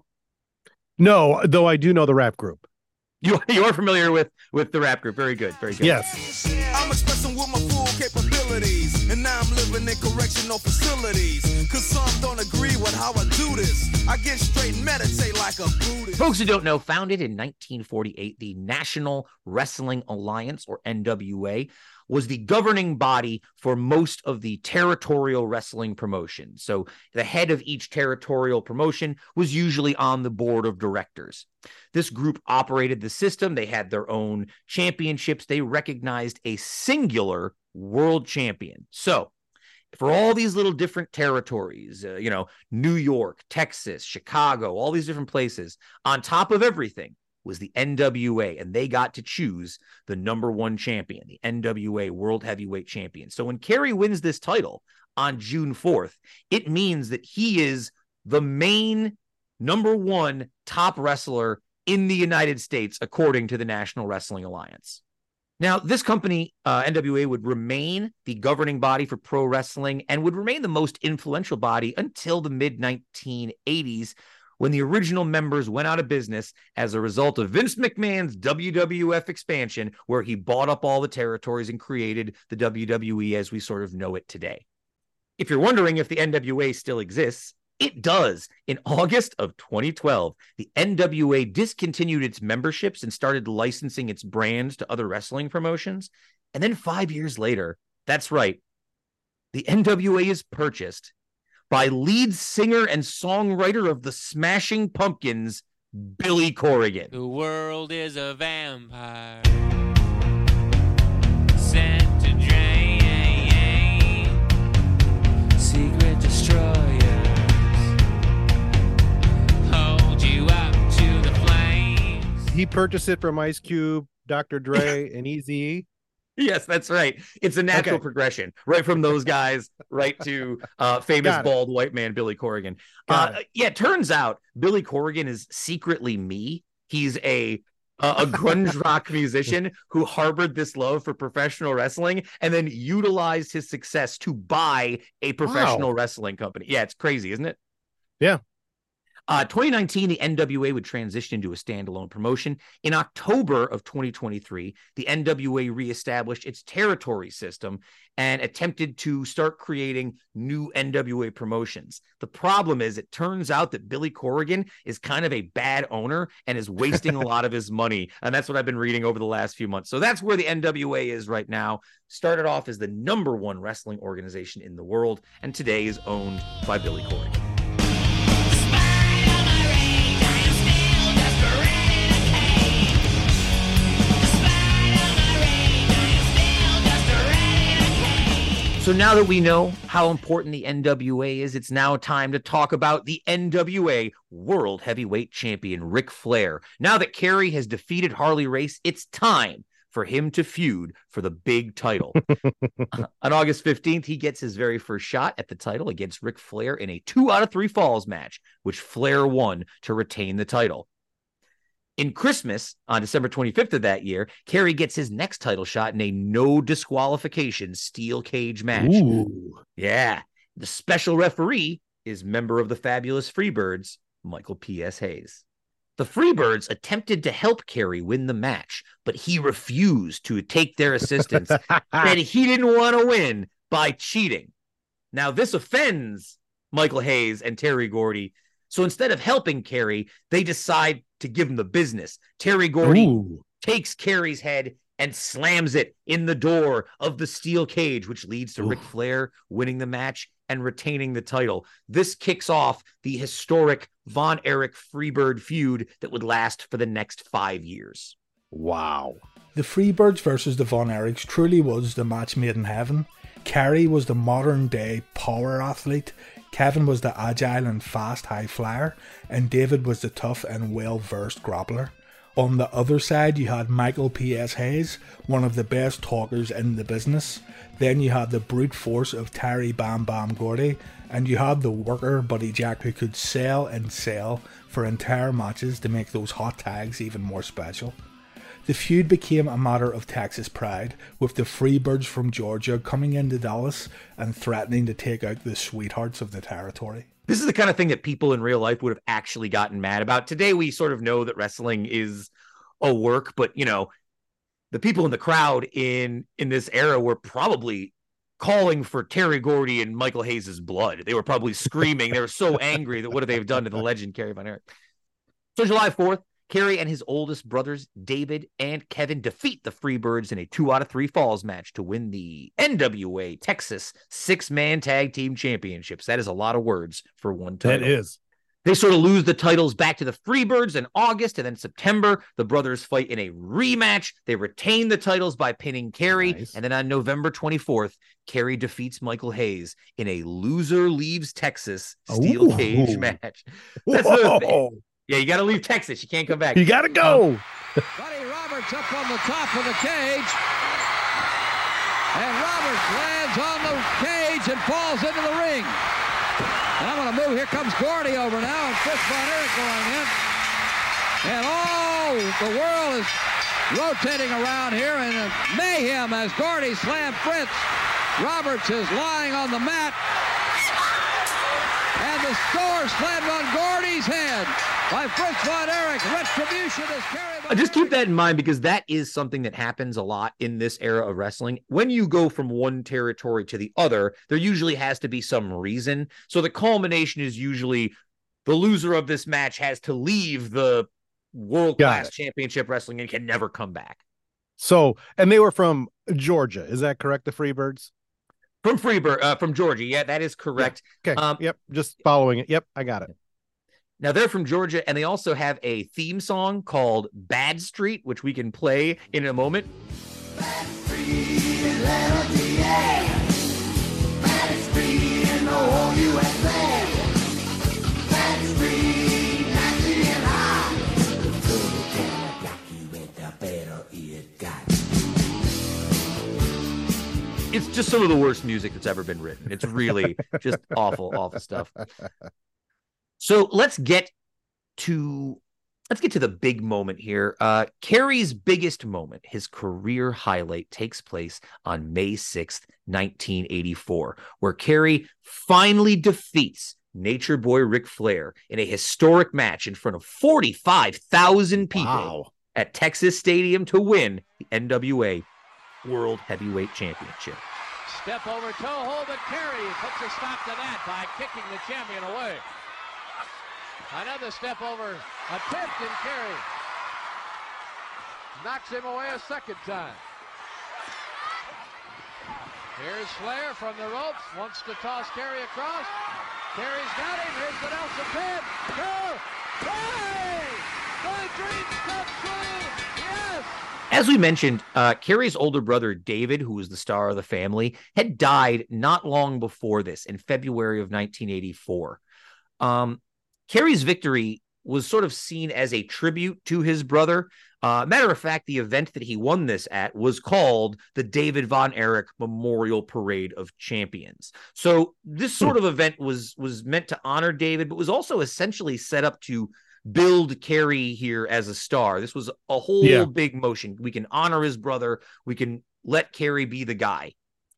No, though I do know the rap group. You, you are familiar with, with the rap group. Very good. Very good. Yes. I'm expressing with my full capabilities, and now I'm living in correctional facilities. Cause some don't agree with how I do this. I get straight and meditate like a Buddhist. Folks who don't know, founded in nineteen forty-eight, the National Wrestling Alliance, or N W A, was the governing body for most of the territorial wrestling promotions. So the head of each territorial promotion was usually on the board of directors. This group operated the system. They had their own championships. They recognized a singular world champion. So for all these little different territories, uh, you know, New York, Texas, Chicago, all these different places, on top of everything was the N W A, and they got to choose the number one champion, the N W A World Heavyweight Champion. So when Kerry wins this title on June fourth, it means that he is the main number one top wrestler in the United States, according to the National Wrestling Alliance. Now, this company, uh, N W A, would remain the governing body for pro wrestling and would remain the most influential body until the mid nineteen eighties, when the original members went out of business as a result of Vince McMahon's W W F expansion, where he bought up all the territories and created the W W E as we sort of know it today. If you're wondering if the N W A still exists, it does. In August of twenty twelve, the N W A discontinued its memberships and started licensing its brands to other wrestling promotions. And then five years later, that's right, the N W A is purchased by lead singer and songwriter of the Smashing Pumpkins, Billy Corrigan. The world is a vampire sent to drain secret destroyers hold you up to the flames. He purchased it from Ice Cube, Doctor Dre, and Eazy-E? Yes, that's right. It's a natural Okay. progression, right from those guys right to uh, famous Got it. bald white man Billy Corrigan. Got Uh, yeah, it turns out Billy Corrigan is secretly me. He's a uh, a grunge rock musician who harbored this love for professional wrestling and then utilized his success to buy a professional Wow. wrestling company. Yeah, it's crazy, isn't it? Yeah. Uh, twenty nineteen, the N W A would transition into a standalone promotion. In October of twenty twenty-three, the N W A reestablished its territory system and attempted to start creating new N W A promotions. The problem is, it turns out that Billy Corrigan is kind of a bad owner and is wasting a lot of his money. And that's what I've been reading over the last few months. So that's where the N W A is right now. Started off as the number one wrestling organization in the world, and today is owned by Billy Corrigan. So now that we know how important the N W A is, it's now time to talk about the N W A World Heavyweight Champion, Ric Flair. Now that Kerry has defeated Harley Race, it's time for him to feud for the big title. On August fifteenth, he gets his very first shot at the title against Ric Flair in a two out of three falls match, which Flair won to retain the title. In Christmas, on December twenty-fifth of that year, Kerry gets his next title shot in a no disqualification steel cage match. Ooh. Yeah. The special referee is member of the Fabulous Freebirds, Michael P S. Hayes. The Freebirds attempted to help Kerry win the match, but he refused to take their assistance, and he didn't want to win by cheating. Now, this offends Michael Hayes and Terry Gordy. So instead of helping Kerry, they decide to give him the business. Terry Gordy Ooh. takes Kerry's head and slams it in the door of the steel cage, which leads to Ric Flair winning the match and retaining the title. This kicks off the historic Von Erich Freebird feud that would last for the next five years. Wow. The Freebirds versus the Von Erichs truly was the match made in heaven. Kerry was the modern day power athlete, Kevin was the agile and fast high flyer, and David was the tough and well versed grappler. On the other side, you had Michael P S. Hayes, one of the best talkers in the business. Then you had the brute force of Terry Bam Bam Gordy, and you had the worker Buddy Jack, who could sell and sell for entire matches to make those hot tags even more special. The feud became a matter of Texas pride, with the Freebirds from Georgia coming into Dallas and threatening to take out the sweethearts of the territory. This is the kind of thing that people in real life would have actually gotten mad about. Today, we sort of know that wrestling is a work, but, you know, the people in the crowd in, in this era were probably calling for Terry Gordy and Michael Hayes' blood. They were probably screaming. They were so angry that what have they have done to the legend, Kerry Von Erich. So July fourth, Kerry and his oldest brothers, David and Kevin, defeat the Freebirds in a two out of three falls match to win the N W A Texas six-man tag team championships. That is a lot of words for one title. That is. They sort of lose the titles back to the Freebirds in August, and then September, the brothers fight in a rematch. They retain the titles by pinning Kerry, nice. And then on November twenty-fourth, Kerry defeats Michael Hayes in a loser leaves Texas steel Ooh. Cage match. That's the thing. Yeah, you got to leave Texas. You can't come back. You got to go. Buddy Roberts up on the top of the cage. And Roberts lands on the cage and falls into the ring. And I'm going to move. Here comes Gordy over now, and Fritz Von Erich going in. And oh, the world is rotating around here, and mayhem as Gordy slammed Fritz. Roberts is lying on the mat. And the score slammed on Gordy's head by Fritz Von Erich. Retribution is carried by... Just keep that in mind, because that is something that happens a lot in this era of wrestling. When you go from one territory to the other, there usually has to be some reason. So the culmination is usually the loser of this match has to leave the world-class championship wrestling and can never come back. So, and they were from Georgia. Is that correct, the Freebirds? From Freebird, uh, from Georgia. Yeah, that is correct. Yeah. Okay. Um, yep. Just following it. Yep. I got it. Now, they're from Georgia, and they also have a theme song called Bad Street, which we can play in a moment. Bad Street, Atlanta, D A. Bad Street in the whole U S A. Bad Street, nasty and high. The trouble can rock you at the better it it's just some of the worst music that's ever been written. It's really just awful, awful stuff. So let's get to let's get to the big moment here. Uh, Kerry's biggest moment, his career highlight, takes place on May sixth, nineteen eighty-four, where Kerry finally defeats Nature Boy Ric Flair in a historic match in front of forty-five thousand people wow. at Texas Stadium to win the N W A World Heavyweight Championship. Step over toe hold, but Kerry puts a stop to that by kicking the champion away. Another step over, attempt, and Kerry knocks him away a second time. Here's Flair from the ropes, wants to toss Kerry across. Kerry's got him, here's the Nelson pin. Two, three! The dreams come true, yes! As we mentioned, uh, Kerry's older brother, David, who was the star of the family, had died not long before this, in February of nineteen eighty-four. Um, Kerry's victory was sort of seen as a tribute to his brother. Uh, matter of fact, the event that he won this at was called the David Von Erich Memorial Parade of Champions. So this sort of event was, was meant to honor David, but was also essentially set up to build Kerry here as a star. This was a whole yeah. big motion. We can honor his brother. We can let Kerry be the guy.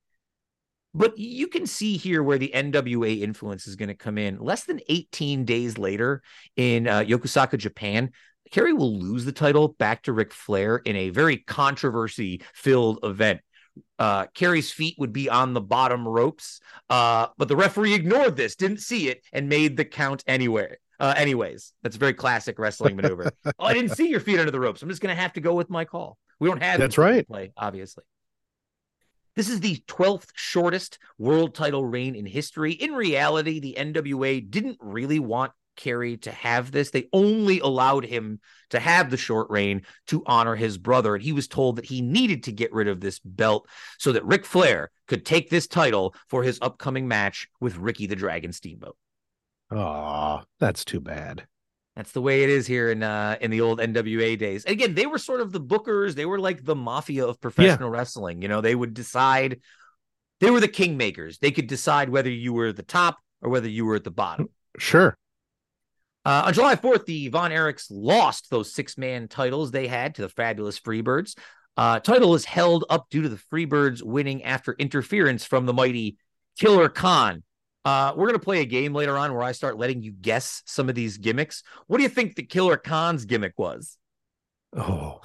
But you can see here where the N W A influence is going to come in. Less than eighteen days later in uh, Yokosuka, Japan, Kerry will lose the title back to Ric Flair in a very controversy-filled event. Uh, Kerry's feet would be on the bottom ropes, uh, but the referee ignored this, didn't see it, and made the count anyway. Uh, anyways, that's a very classic wrestling maneuver. Oh, I didn't see your feet under the ropes. I'm just going to have to go with my call. We don't have that's right. Play, obviously. This is the twelfth shortest world title reign in history. In reality, the N W A didn't really want Kerry to have this. They only allowed him to have the short reign to honor his brother. And he was told that he needed to get rid of this belt so that Ric Flair could take this title for his upcoming match with Ricky the Dragon Steamboat. Oh, that's too bad. That's the way it is here in uh, in the old N W A days. Again, they were sort of the bookers. They were like the mafia of professional yeah. wrestling. You know, they would decide. They were the kingmakers. They could decide whether you were at the top or whether you were at the bottom. Sure. Uh, on July fourth, the Von Erichs lost those six-man titles they had to the Fabulous Freebirds. Uh, title is held up due to the Freebirds winning after interference from the mighty Killer Khan. Uh, we're going to play a game later on where I start letting you guess some of these gimmicks. What do you think the Killer Khan's gimmick was? Oh,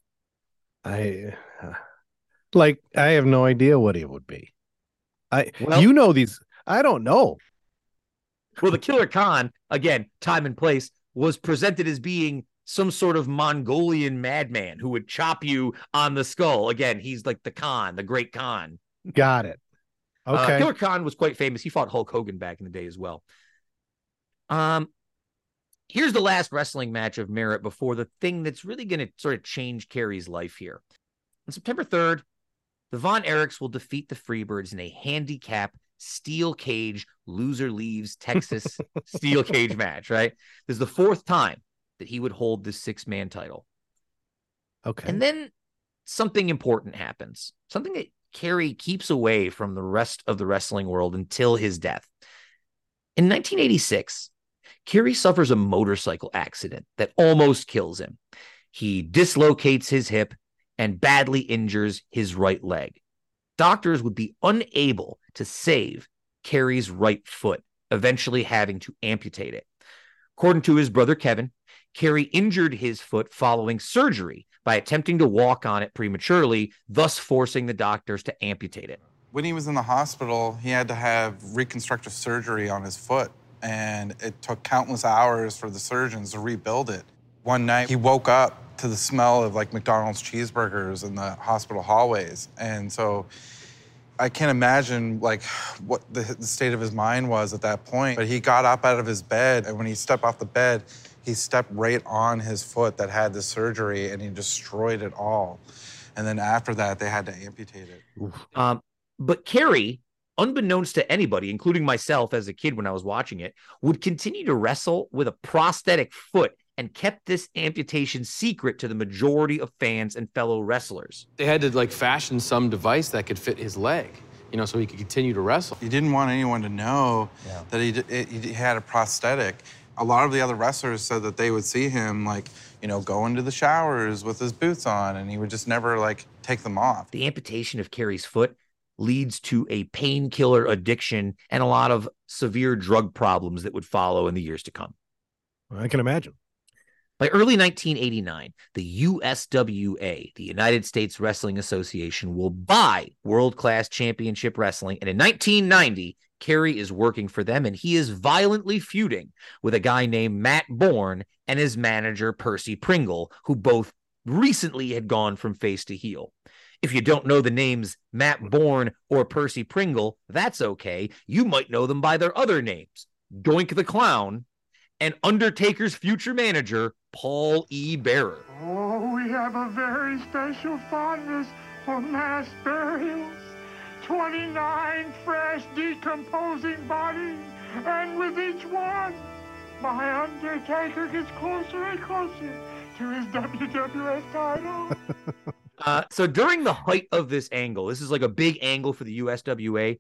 I uh, like, I have no idea what it would be. I, well, you know, these, I don't know. Well, the Killer Khan, again, time and place, was presented as being some sort of Mongolian madman who would chop you on the skull. Again, he's like the Khan, the great Khan. Got it. Okay. Uh, Killer Khan was quite famous. He fought Hulk Hogan back in the day as well. Um, here's the last wrestling match of merit before the thing that's really going to sort of change Kerry's life here. On September third, the Von Erichs will defeat the Freebirds in a handicap steel cage loser leaves Texas steel cage match, right? This is the fourth time that he would hold this six-man title. Okay. And then something important happens. Something that Kerry keeps away from the rest of the wrestling world until his death. In nineteen eighty-six, Kerry suffers a motorcycle accident that almost kills him. He dislocates his hip and badly injures his right leg. Doctors would be unable to save Kerry's right foot, eventually having to amputate it. According to his brother Kevin, Kerry injured his foot following surgery by attempting to walk on it prematurely, thus forcing the doctors to amputate it. When he was in the hospital, he had to have reconstructive surgery on his foot, and it took countless hours for the surgeons to rebuild it. One night, he woke up to the smell of like McDonald's cheeseburgers in the hospital hallways, and so I can't imagine like what the, the state of his mind was at that point. But he got up out of his bed, and when he stepped off the bed, he stepped right on his foot that had the surgery, and he destroyed it all. And then after that, they had to amputate it. Um, but Kerry, unbeknownst to anybody, including myself as a kid when I was watching it, would continue to wrestle with a prosthetic foot and kept this amputation secret to the majority of fans and fellow wrestlers. They had to like fashion some device that could fit his leg, you know, so he could continue to wrestle. He didn't want anyone to know Yeah. that he, d- it, he had a prosthetic. A lot of the other wrestlers said that they would see him, like, you know, go into the showers with his boots on, and he would just never, like, take them off. The amputation of Kerry's foot leads to a painkiller addiction and a lot of severe drug problems that would follow in the years to come. I can imagine. By early nineteen eighty-nine, the U S W A, the United States Wrestling Association, will buy World Class Championship Wrestling. And in nineteen ninety, Kerry is working for them, and he is violently feuding with a guy named Matt Bourne and his manager, Percy Pringle, who both recently had gone from face to heel. If you don't know the names Matt Bourne or Percy Pringle, that's okay. You might know them by their other names, Doink the Clown and Undertaker's future manager, Paul E. Bearer. Oh, we have a very special fondness for mass burials. twenty-nine fresh decomposing bodies, and with each one, my Undertaker gets closer and closer to his W W F title. Uh, so during the height of this angle, this is like a big angle for the U S W A,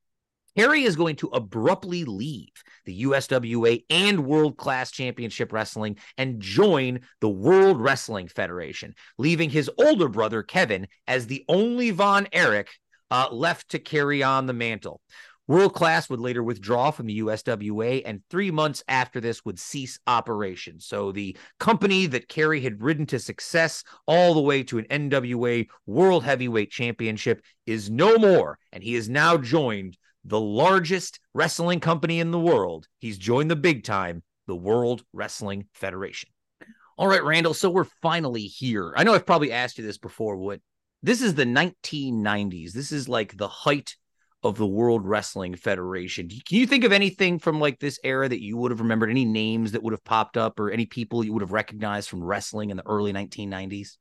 Kerry is going to abruptly leave the U S W A and World Class Championship Wrestling and join the World Wrestling Federation, leaving his older brother, Kevin, as the only Von Erich uh, left to carry on the mantle. World Class would later withdraw from the U S W A, and three months after this would cease operations. So the company that Kerry had ridden to success all the way to an N W A World Heavyweight Championship is no more, and he has now joined the largest wrestling company in the world. He's joined the big time, the World Wrestling Federation. All right, Randall, so we're finally here. I know I've probably asked you this before, Wood. This is the nineteen nineties. This is like the height of the World Wrestling Federation. Can you think of anything from like this era that you would have remembered, any names that would have popped up or any people you would have recognized from wrestling in the early nineteen nineties?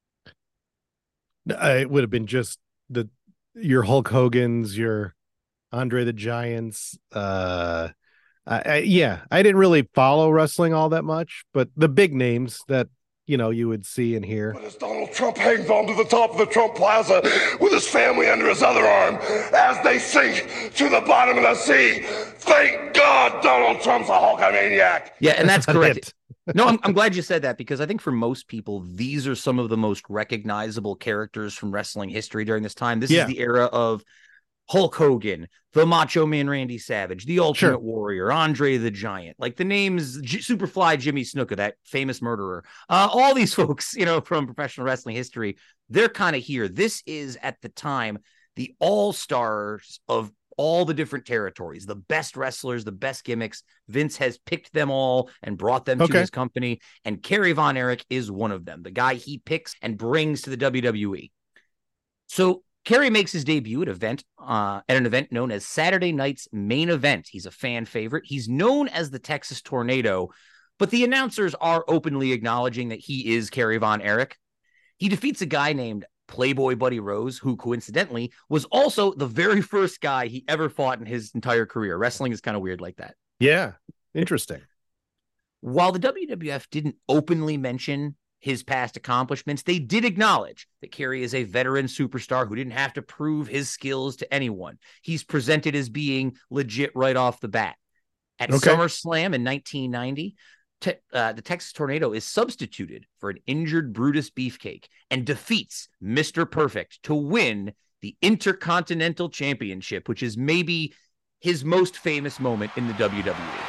It would have been just the your Hulk Hogan's, your Andre the Giant's. Uh, I, I, yeah, I didn't really follow wrestling all that much, but the big names that, you know, you would see and hear. As Donald Trump hangs on to the top of the Trump Plaza with his family under his other arm as they sink to the bottom of the sea. Thank God Donald Trump's a Hulkamaniac. Yeah, and that's correct. No, I'm, I'm glad you said that, because I think for most people, these are some of the most recognizable characters from wrestling history during this time. This Yeah. is the era of Hulk Hogan, the Macho Man Randy Savage, the Ultimate Sure. Warrior, Andre the Giant, like the names, J- Superfly Jimmy Snuka, that famous murderer. Uh, all these folks, you know, from professional wrestling history, they're kind of here. This is at the time the all-stars of all the different territories, the best wrestlers, the best gimmicks. Vince has picked them all and brought them Okay. to his company, and Kerry Von Erich is one of them, the guy he picks and brings to the W W E. So Kerry makes his debut at event uh, at an event known as Saturday Night's Main Event. He's a fan favorite. He's known as the Texas Tornado, but the announcers are openly acknowledging that he is Kerry Von Erich. He defeats a guy named Playboy Buddy Rose, who coincidentally was also the very first guy he ever fought in his entire career. Wrestling is kind of weird like that. Yeah, interesting. While the W W F didn't openly mention his past accomplishments, they did acknowledge that Kerry is a veteran superstar who didn't have to prove his skills to anyone. He's presented as being legit right off the bat. At Okay. SummerSlam in nineteen ninety, te- uh, the Texas Tornado is substituted for an injured Brutus Beefcake and defeats Mister Perfect to win the Intercontinental Championship, which is maybe his most famous moment in the W W E.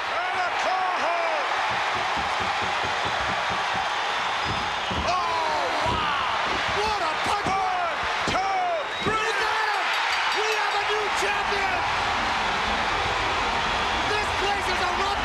What a punch! One, two, three, we got him! We have a new champion! This place is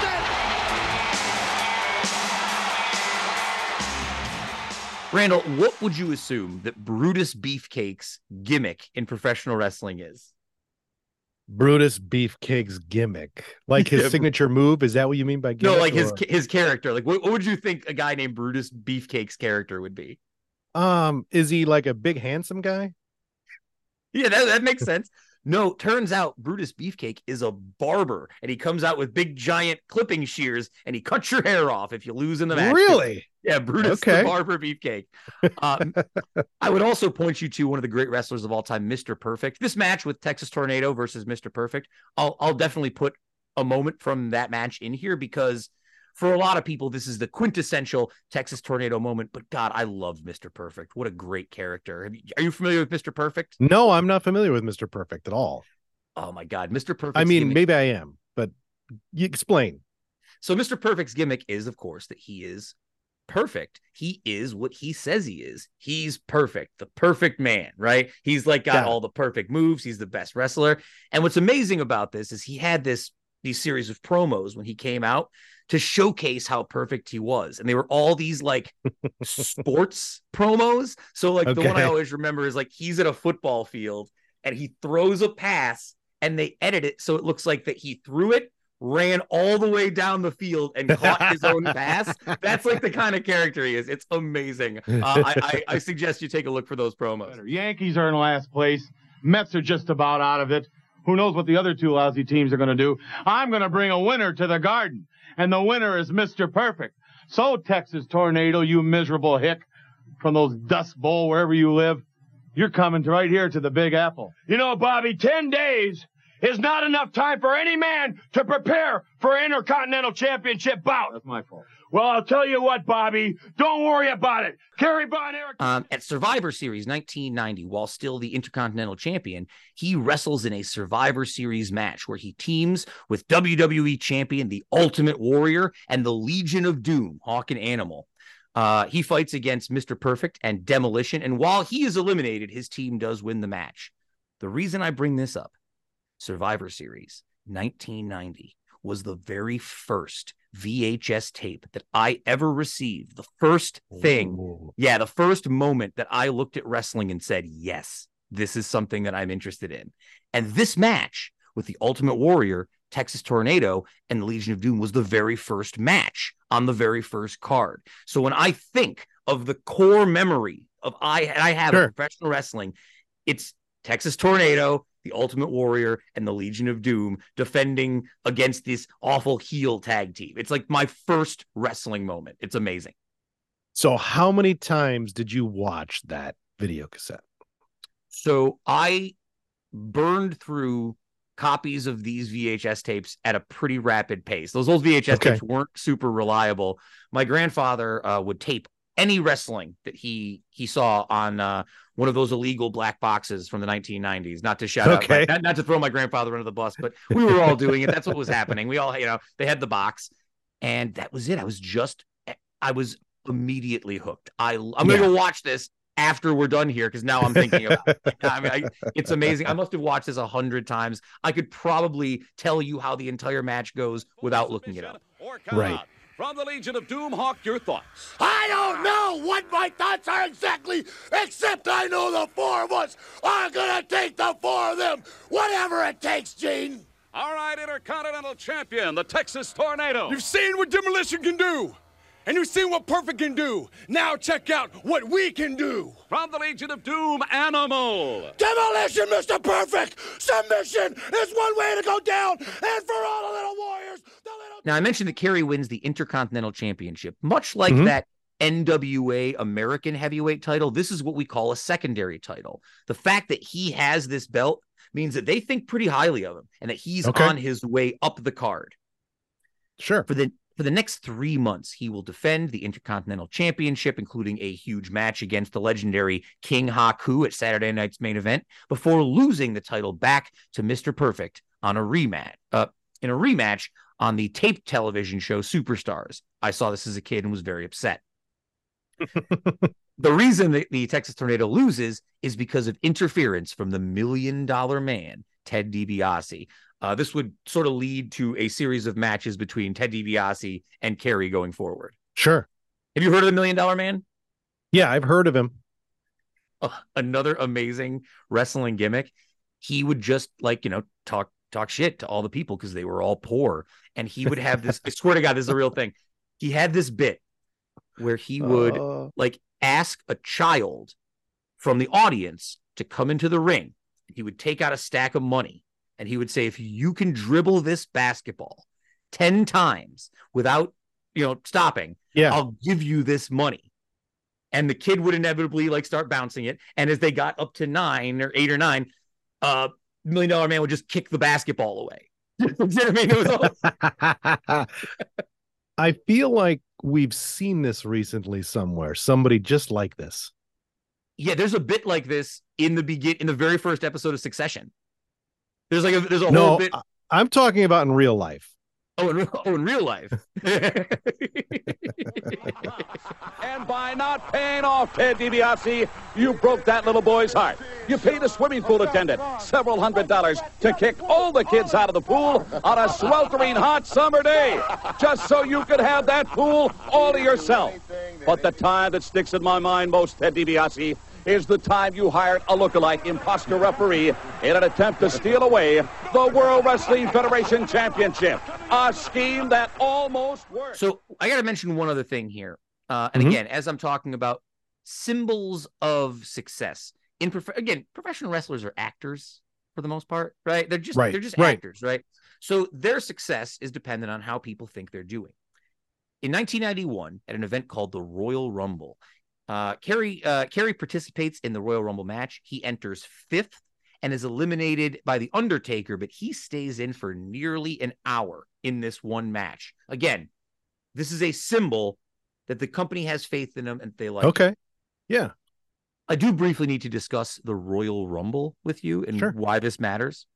erupted! Randall, what would you assume that Brutus Beefcake's gimmick in professional wrestling is? Brutus Beefcake's gimmick, like his Yeah. signature move. Is that what you mean by gimmick? No, like his or- his character. Like, what, what would you think a guy named Brutus Beefcake's character would be? Um, is he like a big handsome guy? Yeah, that, that makes sense. No, turns out Brutus Beefcake is a barber, and he comes out with big giant clipping shears, and he cuts your hair off if you lose in the match. Really? Yeah, Brutus Okay. the Barber Beefcake. Um, I would also point you to one of the great wrestlers of all time, Mister Perfect. This match with Texas Tornado versus Mister Perfect, I'll I'll definitely put a moment from that match in here because for a lot of people, this is the quintessential Texas Tornado moment. But God, I love Mister Perfect. What a great character. Have you- Are you familiar with Mister Perfect? No, I'm not familiar with Mister Perfect at all. Oh my God, Mister Perfect. I mean, maybe I am, but you explain. So Mister Perfect's gimmick is, of course, that he is perfect. He is what he says he is. He's perfect, the perfect man, right? He's like got Got it. all the perfect moves. He's the best wrestler. And what's amazing about this is he had this these series of promos when he came out to showcase how perfect he was. And they were all these like sports promos. So like the one I Okay. always remember is like he's at a football field and he throws a pass and they edit it so it looks like that he threw it, ran all the way down the field and caught his own pass. That's like the kind of character he is. It's amazing. Uh, I, I, I suggest you take a look for those promos. Yankees are in last place. Mets are just about out of it. Who knows what the other two lousy teams are going to do? I'm going to bring a winner to the Garden, and the winner is Mister Perfect. So, Texas Tornado, you miserable hick from those Dust Bowl, wherever you live, you're coming to right here to the Big Apple. You know, Bobby, ten days is not enough time for any man to prepare for an Intercontinental Championship bout. That's my fault. Well, I'll tell you what, Bobby, don't worry about it. Kerry Von Erich. Um, at Survivor Series nineteen ninety, while still the Intercontinental Champion, he wrestles in a Survivor Series match where he teams with W W E Champion, the Ultimate Warrior, and the Legion of Doom, Hawk and Animal. Uh, he fights against Mister Perfect and Demolition, and while he is eliminated, his team does win the match. The reason I bring this up, Survivor Series nineteen ninety was the very first V H S tape that I ever received. The first thing, Ooh. yeah, the first moment that I looked at wrestling and said, yes, this is something that I'm interested in. And this match with the Ultimate Warrior, Texas Tornado, and the Legion of Doom was the very first match on the very first card. So when I think of the core memory of I, I have Sure. of professional wrestling, it's Texas Tornado, the Ultimate Warrior, and the Legion of Doom defending against this awful heel tag team. It's like my first wrestling moment. It's amazing. So how many times did you watch that video cassette? So I burned through copies of these V H S tapes at a pretty rapid pace. Those old V H S Okay. tapes weren't super reliable. My grandfather uh, would tape any wrestling that he he saw on uh, one of those illegal black boxes from the nineteen nineties. Not to shout Okay. out, not, not to throw my grandfather under the bus, but we were all doing it. That's what was happening. We all, you know, they had the box, and that was it. I was just, I was immediately hooked. I, I'm gonna Yeah. go watch this after we're done here because now I'm thinking about it. I mean, I, it's amazing. I must have watched this a hundred times. I could probably tell you how the entire match goes without looking it up. Right. From the Legion of Doom, Hawk, your thoughts. I don't know what my thoughts are exactly, except I know the four of us are gonna take the four of them, whatever it takes, Gene. All right, Intercontinental Champion, the Texas Tornado. You've seen what Demolition can do, and you've seen what Perfect can do. Now check out what we can do. From the Legion of Doom, Animal. Demolition, Mister Perfect. Submission is one way to go down, and for all the little warriors, the little... Now, I mentioned that Kerry wins the Intercontinental Championship. Much like Mhm. that N W A American Heavyweight title, this is what we call a secondary title. The fact that he has this belt means that they think pretty highly of him and that he's Okay. on his way up the card. Sure. For the for the next three months, he will defend the Intercontinental Championship, including a huge match against the legendary King Haku at Saturday night's main event, before losing the title back to Mister Perfect on a rematch. Uh, in a rematch on the taped television show Superstars. I saw this as a kid and was very upset. The reason that the Texas Tornado loses is because of interference from the Million Dollar Man, Ted DiBiase. Uh, this would sort of lead to a series of matches between Ted DiBiase and Kerry going forward. Sure. Have you heard of the Million Dollar Man? Yeah, I've heard of him. Uh, another amazing wrestling gimmick. He would just like, you know, talk talk shit to all the people because they were all poor. And he would have this, I swear to God, this is a real thing. He had this bit where he would Uh. like ask a child from the audience to come into the ring He would take out a stack of money and he would say, if you can dribble this basketball ten times without, you know, stopping, yeah. I'll give you this money. And the kid would inevitably like start bouncing it. And as they got up to nine or eight or nine, uh, Million Dollar Man would just kick the basketball away. You know what I mean? It was all... I feel like we've seen this recently somewhere. Somebody just like this. Yeah, there's a bit like this in the begin in the very first episode of Succession. There's like a there's a no, whole bit. I'm talking about in real life. Oh, in, oh, in real life. And by not paying off Ted DiBiase, you broke that little boy's heart. You paid a swimming pool attendant several hundred dollars to kick all the kids out of the pool on a sweltering hot summer day, just so you could have that pool all to yourself. But the time that sticks in my mind most, Ted DiBiase, is the time you hired a lookalike imposter referee in an attempt to steal away the World Wrestling Federation Championship. A scheme that almost worked. So I got to mention one other thing here. Uh, and Mm-hmm. again, as I'm talking about symbols of success, in prof- again, professional wrestlers are actors for the most part, right? They're just Right, they're just right. actors, right? So their success is dependent on how people think they're doing. In nineteen ninety-one, at an event called the Royal Rumble, uh, Kerry uh, Kerry participates in the Royal Rumble match. He enters fifth and is eliminated by The Undertaker, but he stays in for nearly an hour in this one match. Again, this is a symbol that the company has faith in him and they like. Okay. Yeah. I do briefly need to discuss the Royal Rumble with you and Sure. why this matters.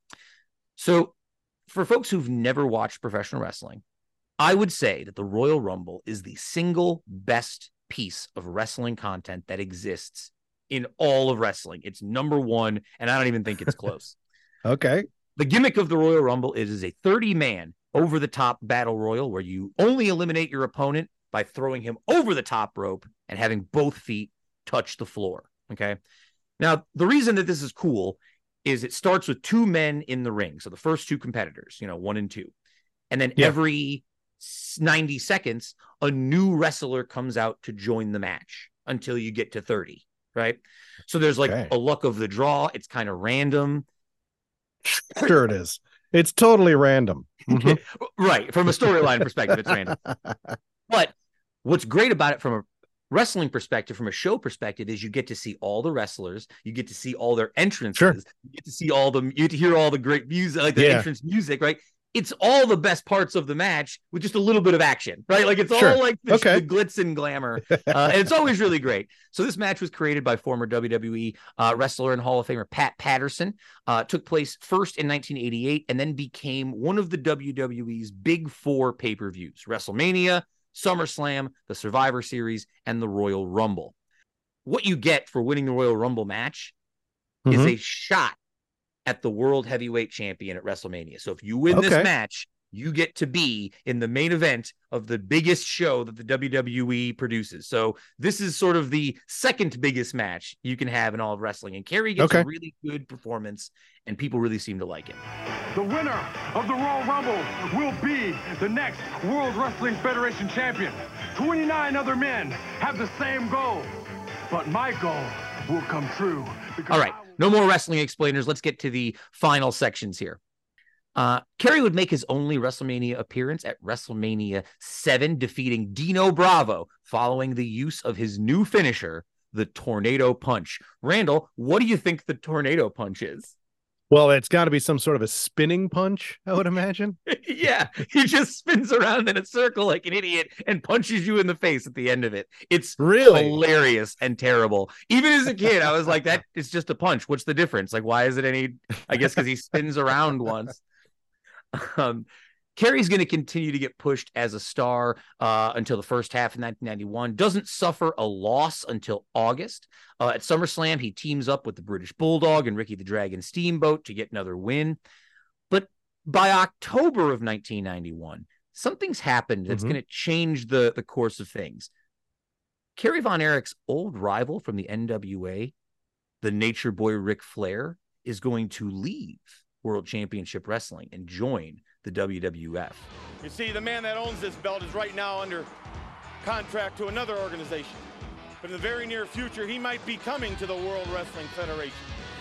So for folks who've never watched professional wrestling, I would say that the Royal Rumble is the single best piece of wrestling content that exists in all of wrestling. It's number one, and I don't even think it's close. Okay. The gimmick of the Royal Rumble is a thirty-man over-the-top battle royal where you only eliminate your opponent by throwing him over the top rope and having both feet touch the floor, okay? Now, the reason that this is cool is it starts with two men in the ring, so the first two competitors, you know, one and two. And then Yeah. every ninety seconds, a new wrestler comes out to join the match until you get to thirty, right? So there's like Okay. a luck of the draw. It's kind of random. Sure it is. It's totally random. Mhm. Right. From a storyline perspective, it's random. But what's great about it from a wrestling perspective, from a show perspective, is you get to see all the wrestlers, you get to see all their entrances, Sure. you get to see all the, you get to hear all the great music, like the Yeah. entrance music, right? It's all the best parts of the match with just a little bit of action, right? Like it's Sure. all like the, Okay. the glitz and glamour, uh, and it's always really great. So this match was created by former W W E uh, wrestler and Hall of Famer Pat Patterson. Uh, took place first in nineteen eighty-eight and then became one of the W W E's big four pay-per-views: WrestleMania, SummerSlam, the Survivor Series, and the Royal Rumble. What you get for winning the Royal Rumble match is Mhm. a shot at the World Heavyweight Champion at WrestleMania. So if you win Okay. this match, you get to be in the main event of the biggest show that the W W E produces. So this is sort of the second biggest match you can have in all of wrestling. And Kerry gets Okay. a really good performance, and people really seem to like it. The winner of the Royal Rumble will be the next World Wrestling Federation champion. twenty-nine other men have the same goal, but my goal will come true. because All right, no more wrestling explainers. Let's get to the final sections here. Uh, Kerry would make his only WrestleMania appearance at WrestleMania seven, defeating Dino Bravo following the use of his new finisher, the Tornado Punch. Randall, what do you think the Tornado Punch is? Well, it's got to be some sort of a spinning punch, I would imagine. Yeah, he just spins around in a circle like an idiot and punches you in the face at the end of it. It's Really? hilarious and terrible. Even as a kid, I was like, that is just a punch. What's the difference? Like, why is it any? I guess because he spins around once. Um, Kerry's going to continue to get pushed as a star uh, until the first half of nineteen ninety-one. Doesn't suffer a loss until August. Uh, at SummerSlam, he teams up with the British Bulldog and Ricky the Dragon Steamboat to get another win. But by October of nineteen ninety-one, something's happened that's Mhm. going to change the, the course of things. Kerry Von Erich's old rival from the N W A, the Nature Boy Ric Flair, is going to leave World Championship Wrestling and join the W W F. You see, the man that owns this belt is right now under contract to another organization. But in the very near future, he might be coming to the World Wrestling Federation.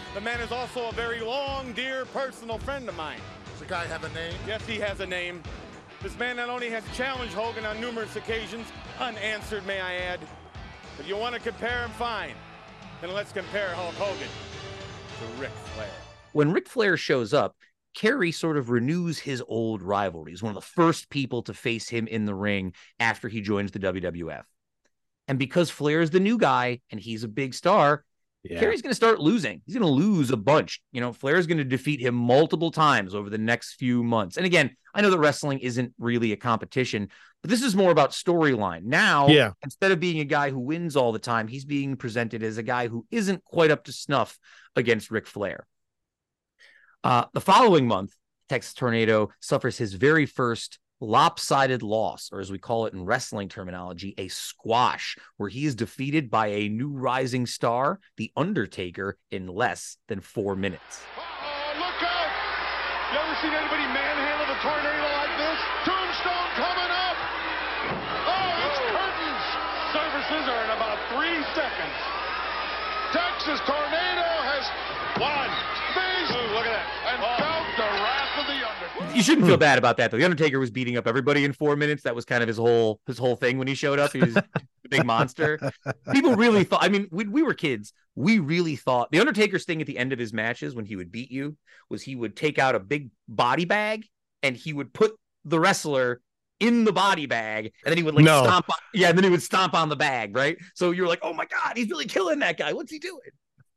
The man is also a very long, dear, personal friend of mine. Does the guy have a name? Yes, he has a name. This man not only has challenged Hogan on numerous occasions, unanswered, may I add, but you want to compare him, fine. Then let's compare Hulk Hogan to Ric Flair. When Ric Flair shows up, Kerry sort of renews his old rivalry. He's one of the first people to face him in the ring after he joins the W W F. And because Flair is the new guy and he's a big star, yeah. Kerry's going to start losing. He's going to lose a bunch. You know, Flair's going to defeat him multiple times over the next few months. And again, I know that wrestling isn't really a competition, but this is more about storyline. Now, yeah. instead of being a guy who wins all the time, he's being presented as a guy who isn't quite up to snuff against Ric Flair. Uh, the following month, Texas Tornado suffers his very first lopsided loss, or as we call it in wrestling terminology, a squash, where he is defeated by a new rising star, The Undertaker, in less than four minutes. Uh-oh, look out! You ever seen anybody manhandle the tornado like this? Tombstone coming up! Oh, it's curtains! Services are in about three seconds. Texas Tornado has won. These, Ooh, look at that. And oh. felt the wrath of the Undertaker. You shouldn't feel bad about that, though. The Undertaker was beating up everybody in four minutes. That was kind of his whole his whole thing when he showed up. He was a big monster. People really thought, I mean, when we were kids, we really thought the Undertaker's thing at the end of his matches when he would beat you was he would take out a big body bag and he would put the wrestler in the body bag, and then he would like no. stomp on, yeah, and then he would stomp on the bag, right? So you were like, oh my God, he's really killing that guy. What's he doing?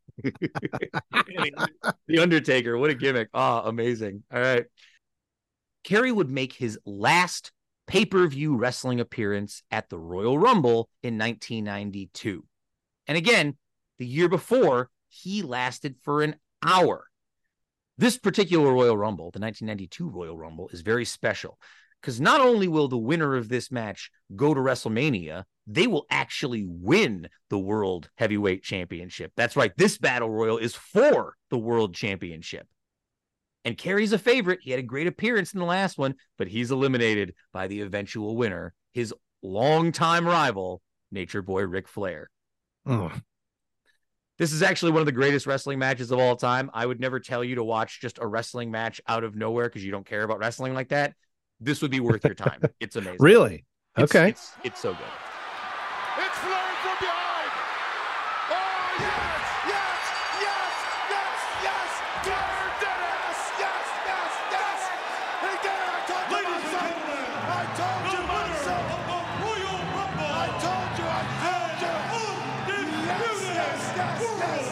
The Undertaker, what a gimmick. Ah, oh, amazing. All right. Kerry would make his last pay-per-view wrestling appearance at the Royal Rumble in nineteen ninety-two. And again, the year before, he lasted for an hour. This particular Royal Rumble, the nineteen ninety-two Royal Rumble, is very special because not only will the winner of this match go to WrestleMania, they will actually win the World Heavyweight Championship. That's right. This Battle Royal is for the World Championship. And Kerry's a favorite. He had a great appearance in the last one, but he's eliminated by the eventual winner, his longtime rival, Nature Boy Ric Flair. Oh. This is actually one of the greatest wrestling matches of all time. I would never tell you to watch just a wrestling match out of nowhere because you don't care about wrestling like that. This would be worth your time. It's amazing. Really? It's, okay. It's, it's so good. It's Flair from behind. Oh, yes, yes, yes, yes, yes. Flair did it. Yes, yes, yes. He did it. I told you myself. I told you myself. Royal Rumble. I told you. I told you. Yes, yes, yes, yes. Yes,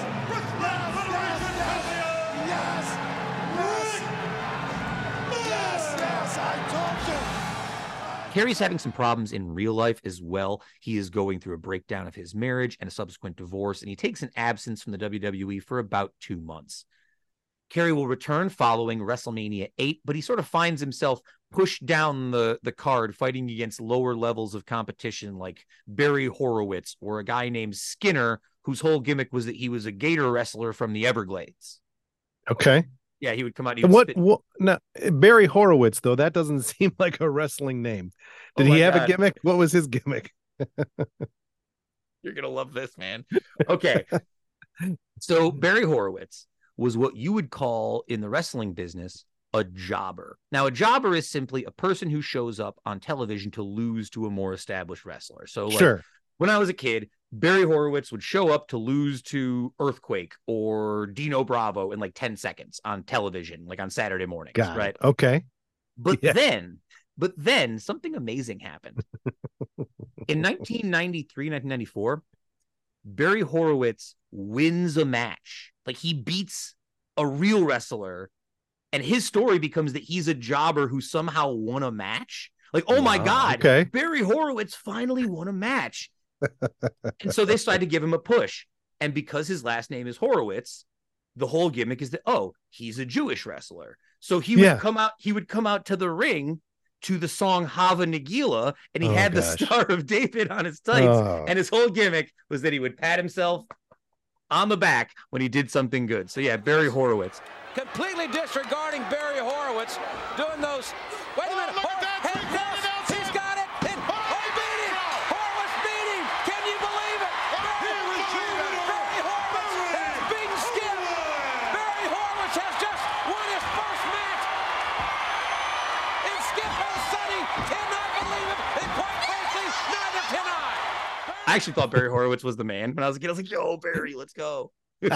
yes, yes. Yes, yes, yes. I told you. Kerry's having some problems in real life as well. He is going through a breakdown of his marriage and a subsequent divorce, and he takes an absence from the W W E for about two months. Kerry will return following WrestleMania eight, but he sort of finds himself pushed down the, the card fighting against lower levels of competition like Barry Horowitz or a guy named Skinner, whose whole gimmick was that he was a gator wrestler from the Everglades. Okay. Yeah, he would come out. He would What, spit. what? No, Barry Horowitz, though, that doesn't seem like a wrestling name. Did Oh he my have God. a gimmick? What was his gimmick? You're going to love this, man. Okay. So Barry Horowitz was what you would call in the wrestling business a jobber. Now, a jobber is simply a person who shows up on television to lose to a more established wrestler. So like, Sure. when I was a kid, Barry Horowitz would show up to lose to Earthquake or Dino Bravo in like ten seconds on television, like on Saturday mornings, Got right? it. Okay. But Yeah. then, but then something amazing happened. In nineteen ninety-three, nineteen ninety-four, Barry Horowitz wins a match. Like he beats a real wrestler, and his story becomes that he's a jobber who somehow won a match. Like, oh my Wow, God, okay. Barry Horowitz finally won a match. And so they decided to give him a push. And because his last name is Horowitz, the whole gimmick is that, oh, he's a Jewish wrestler. So he would Yeah. come out, he would come out to the ring to the song Hava Nagila, and he Oh, had the gosh. Star of David on his tights. Oh. And his whole gimmick was that he would pat himself on the back when he did something good. So yeah, Barry Horowitz. Completely disregarding Barry Horowitz, doing those. Wait a minute. Hor- head toss. He's got it. And oh, he beat him. Horowitz beat him. Can you believe it? Barry, Barry Horowitz has beaten Skip. I actually thought Barry Horowitz was the man when I was a kid. I was like, yo, Barry, let's go.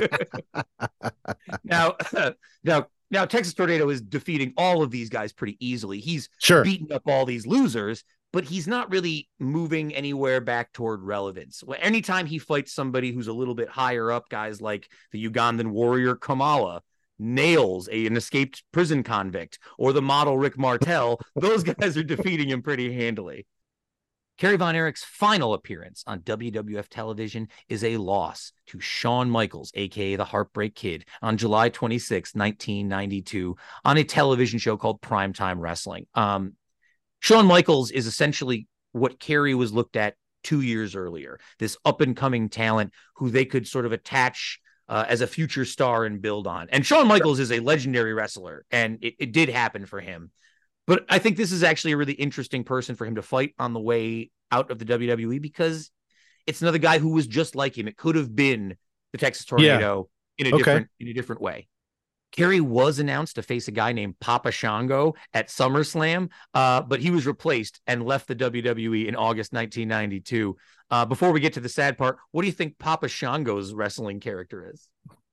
now, now, now, Texas Tornado is defeating all of these guys pretty easily. He's sure beating up all these losers, but he's not really moving anywhere back toward relevance. Anytime he fights somebody who's a little bit higher up, guys like the Ugandan warrior Kamala, Nails, a, an escaped prison convict, or the model Rick Martel, those guys are defeating him pretty handily. Kerry Von Erich's final appearance on W W F television is a loss to Shawn Michaels, a k a the Heartbreak Kid, on July twenty-sixth, nineteen ninety-two, on a television show called Primetime Wrestling. Um, Shawn Michaels is essentially what Kerry was looked at two years earlier, this up-and-coming talent who they could sort of attach uh, as a future star and build on. And Shawn Michaels is a legendary wrestler, and it, it did happen for him. But I think this is actually a really interesting person for him to fight on the way out of the W W E, because it's another guy who was just like him. It could have been the Texas Tornado yeah. in a okay. different in a different way. Kerry was announced to face a guy named Papa Shango at SummerSlam, uh, but he was replaced and left the W W E in August nineteen ninety-two. Uh, before we get to the sad part, what do you think Papa Shango's wrestling character is?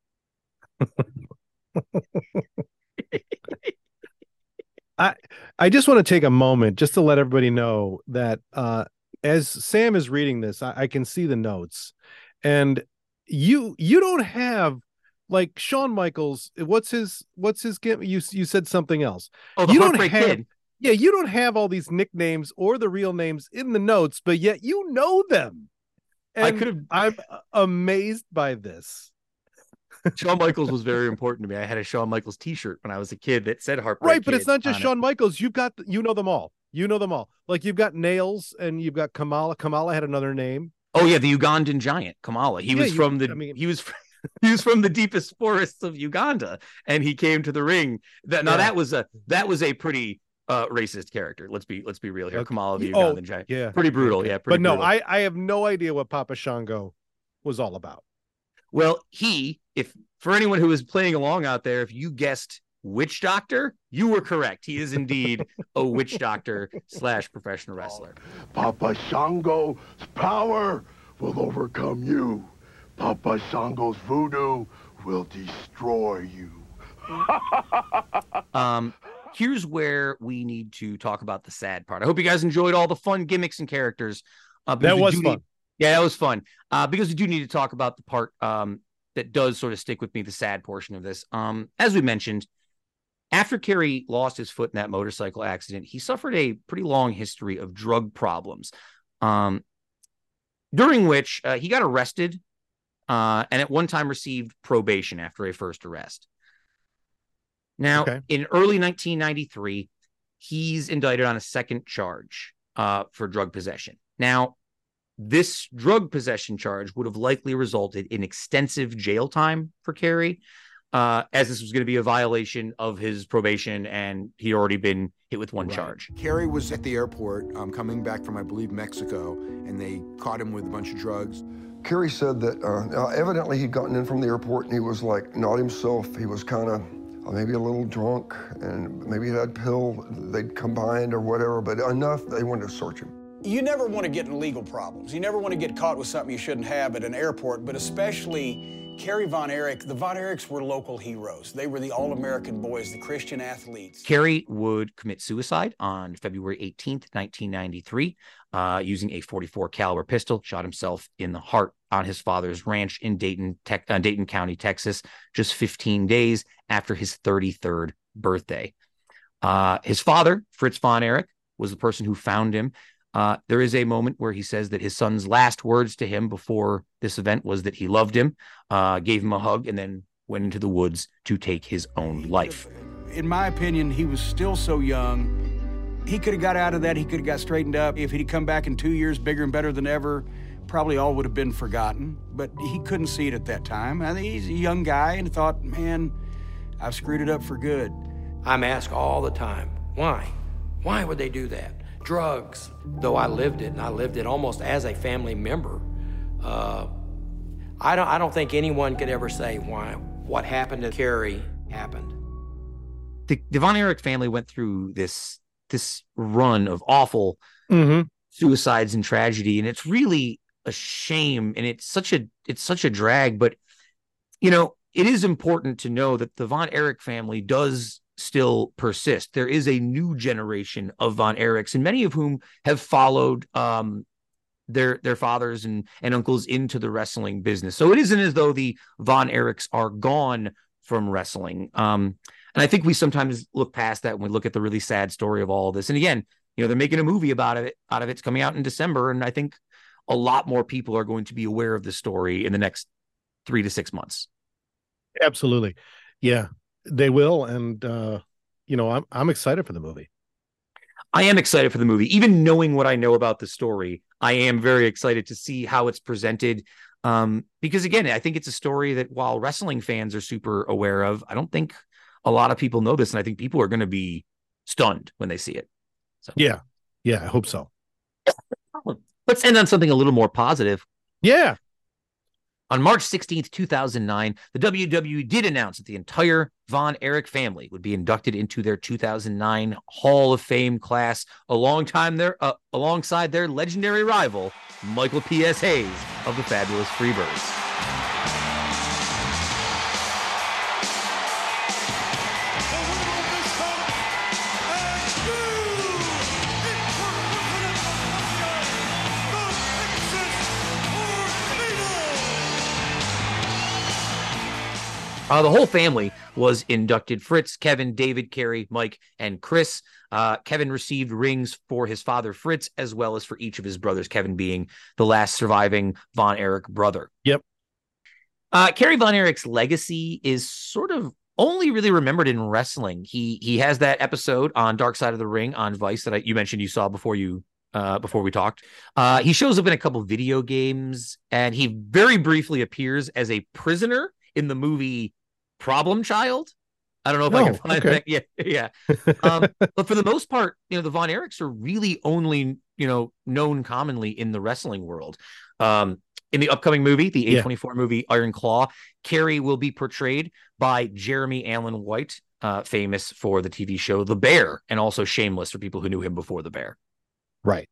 I I just want to take a moment just to let everybody know that uh, as Sam is reading this, I, I can see the notes, and you you don't have like Shawn Michaels. What's his what's his gimmick? You you said something else. Oh, the you don't Heartbreak have, Kid. Yeah, you don't have all these nicknames or the real names in the notes, but yet you know them. And I could have. I'm amazed by this. Shawn Michaels was very important to me. I had a Shawn Michaels T-shirt when I was a kid that said Heartbreak Right, but Kid it's not just on Shawn it. Michaels. You've got you know them all. You know them all. Like you've got Nails and you've got Kamala. Kamala had another name. Oh yeah, the Ugandan giant Kamala. He Yeah, was you- from the. I mean- he was. He was from the deepest forests of Uganda, and he came to the ring. That now Yeah. that was a that was a pretty uh, racist character. Let's be let's be real here. Okay. Kamala the Oh, Ugandan giant. yeah. pretty brutal. Yeah, pretty But no, brutal. I I have no idea what Papa Shango was all about. Well, he, if for anyone who is playing along out there, if you guessed witch doctor, you were correct. He is indeed a witch doctor slash professional wrestler. Papa Shango's power will overcome you. Papa Shango's voodoo will destroy you. Um, here's where we need to talk about the sad part. I hope you guys enjoyed all the fun gimmicks and characters. Uh, because That we was do fun. need- yeah, that was fun. Uh, because we do need to talk about the part um, that does sort of stick with me, the sad portion of this. Um, as we mentioned, after Kerry lost his foot in that motorcycle accident, he suffered a pretty long history of drug problems, um, during which uh, he got arrested uh, and at one time received probation after a first arrest. Now, Okay. in early nineteen ninety-three, he's indicted on a second charge uh, for drug possession. Now, this drug possession charge would have likely resulted in extensive jail time for Kerry, uh, as this was going to be a violation of his probation, and he'd already been hit with one Right. charge. Kerry was at the airport um, coming back from, I believe, Mexico, and they caught him with a bunch of drugs. Kerry said that uh, evidently he'd gotten in from the airport and he was like not himself. He was kind of uh, maybe a little drunk and maybe he had pill they'd combined or whatever, but enough they wanted to search him. You never want to get in legal problems. You never want to get caught with something you shouldn't have at an airport, but especially Kerry Von Erich. The Von Erichs were local heroes. They were the all-American boys, the Christian athletes. Kerry would commit suicide on February eighteenth, nineteen ninety-three, uh, using a forty-four caliber pistol, shot himself in the heart on his father's ranch in Dayton, Tech, uh, Dayton County, Texas, just fifteen days after his thirty-third birthday. Uh, his father, Fritz Von Erich, was the person who found him. Uh, there is a moment where he says that his son's last words to him before this event was that he loved him, uh, gave him a hug, and then went into the woods to take his own life. In my opinion, he was still so young. He could have got out of that. He could have got straightened up. If he'd come back in two years bigger and better than ever, probably all would have been forgotten. But he couldn't see it at that time. I think he's a young guy and thought, man, I've screwed it up for good. I'm asked all the time, why? Why would they do that? Drugs, though I lived it, and I lived it almost as a family member. Uh, I don't, I don't think anyone could ever say why what happened to Kerry happened. The, the Von Erich family went through this this run of awful Mm-hmm. suicides and tragedy, and it's really a shame, and it's such a it's such a drag. But you know, it is important to know that the Von Erich family does still persist. There is a new generation of Von Erichs, and many of whom have followed um, their their fathers and, and uncles into the wrestling business. So it isn't as though the Von Erichs are gone from wrestling. Um, and I think we sometimes look past that when we look at the really sad story of all of this. And again, you know, they're making a movie about it out of it. It's coming out in December, and I think a lot more people are going to be aware of the story in the next three to six months. Absolutely. Yeah, they will. And, uh, you know, I'm, I'm excited for the movie. I am excited for the movie. Even knowing what I know about the story, I am very excited to see how it's presented. Um, because again, I think it's a story that while wrestling fans are super aware of, I don't think a lot of people know this. And I think people are going to be stunned when they see it. So yeah. Yeah, I hope so. Let's end on something a little more positive. Yeah. On March sixteenth, two thousand nine, the W W E did announce that the entire Von Erich family would be inducted into their two thousand nine Hall of Fame class, a long time there, uh, alongside their legendary rival, Michael P S. Hayes of the Fabulous Freebirds. Uh, the whole family was inducted. Fritz, Kevin, David, Kerry, Mike, and Chris. Uh, Kevin received rings for his father, Fritz, as well as for each of his brothers, Kevin being the last surviving Von Erich brother. Yep. Uh, Kerry Von Erich's legacy is sort of only really remembered in wrestling. He he has that episode on Dark Side of the Ring on Vice that I, you mentioned you saw before you uh, before we talked. Uh, he shows up in a couple video games, and he very briefly appears as a prisoner in the movie Problem Child. I don't know if I can Oh, find okay. that. Yeah, yeah. Um, but for the most part, you know, the Von Erichs are really only, you know, known commonly in the wrestling world. Um, in the upcoming movie, the Yeah. A twenty-four movie Iron Claw, Kerry will be portrayed by Jeremy Allen White, uh, famous for the T V show The Bear, and also Shameless for people who knew him before The Bear. Right.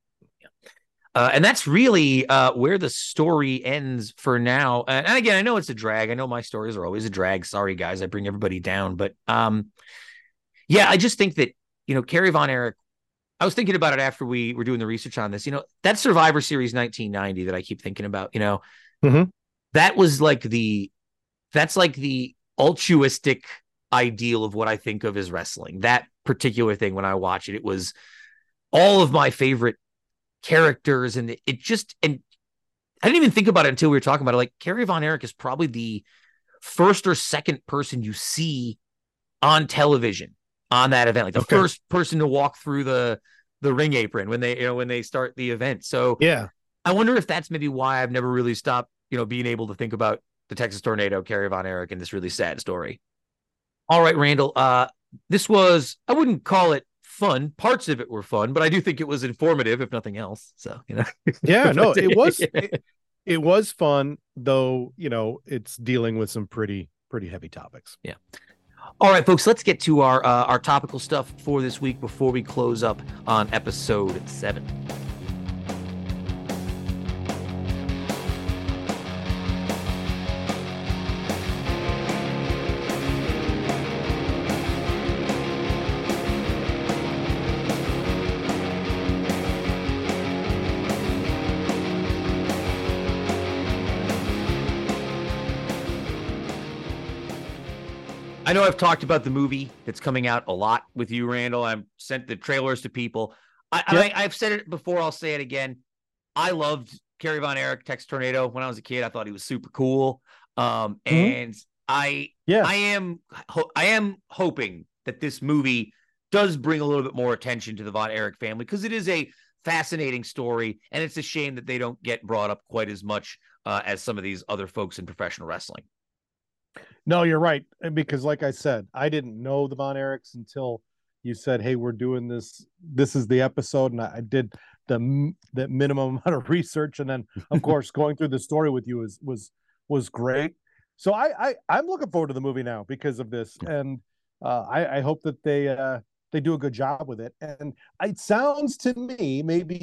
Uh, and that's really uh, where the story ends for now. And, and again, I know it's a drag. I know my stories are always a drag. Sorry, guys. I bring everybody down. But um, yeah, I just think that, you know, Kerry Von Erich, I was thinking about it after we were doing the research on this. You know, that Survivor Series nineteen ninety that I keep thinking about, you know, Mhm. that was like the, that's like the altruistic ideal of what I think of as wrestling. That particular thing, when I watch it, it was all of my favorite characters, and it, it just, and I didn't even think about it until we were talking about it. Like, Kerry Von Erich is probably the first or second person you see on television on that event, like the Okay. first person to walk through the the ring apron when they, you know, when they start the event. So Yeah. I wonder if that's maybe why I've never really stopped, you know, being able to think about the Texas Tornado, Kerry Von Erich, and this really sad story. All right, Randall. Uh, this was, I wouldn't call it fun. Parts of it were fun, but I do think it was informative, if nothing else. So, you know. Yeah, no, it was it, it was fun, though, you know, it's dealing with some pretty pretty heavy topics. Yeah. All right, folks, let's get to our uh, our topical stuff for this week before we close up on episode seven. I know I've talked about the movie that's coming out a lot with you, Randall. I've sent the trailers to people. I, Yep. I, I've said it before. I'll say it again. I loved Kerry Von Erich, Texas Tornado. When I was a kid, I thought he was super cool. Um, Mhm. and I, Yeah. I am, ho- I am hoping that this movie does bring a little bit more attention to the Von Erich family, because it is a fascinating story, and it's a shame that they don't get brought up quite as much uh, as some of these other folks in professional wrestling. No, you're right. And because like I said, I didn't know the Von Erichs until you said, "Hey, we're doing this. This is the episode." And I, I did the m- the minimum amount of research, and then of course going through the story with you was was was great. So I, I I'm looking forward to the movie now because of this, and uh, I, I hope that they uh, they do a good job with it. And it sounds to me maybe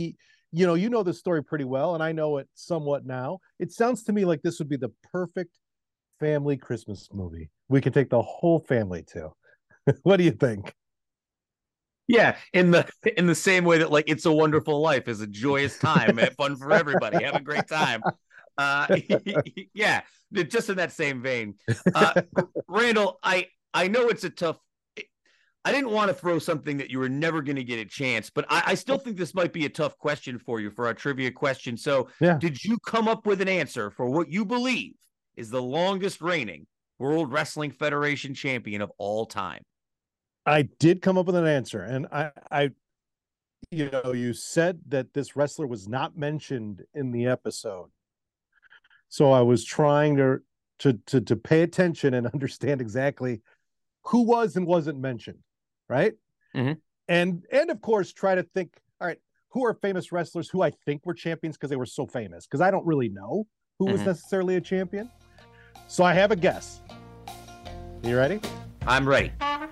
you know, you know the story pretty well, and I know it somewhat now. It sounds to me like this would be the perfect family Christmas movie. We could take the whole family to. What do you think? Yeah, in the in the same way that like It's a Wonderful Life is a joyous time, and fun for everybody. Have a great time. Uh, yeah, just in that same vein. Uh, Randall, I I know it's a tough. I didn't want to throw something that you were never going to get a chance, but I, I still think this might be a tough question for you for our trivia question. So, yeah. Did you come up with an answer for what you believe is the longest reigning World Wrestling Federation champion of all time? I did come up with an answer, and I, I, you know, you said that this wrestler was not mentioned in the episode, so I was trying to to to, to pay attention and understand exactly who was and wasn't mentioned, right? Mm-hmm. And and of course, try to think, all right, who are famous wrestlers who I think were champions because they were so famous? Because I don't really know who mm-hmm. was necessarily a champion. So I have a guess. You ready? I'm ready.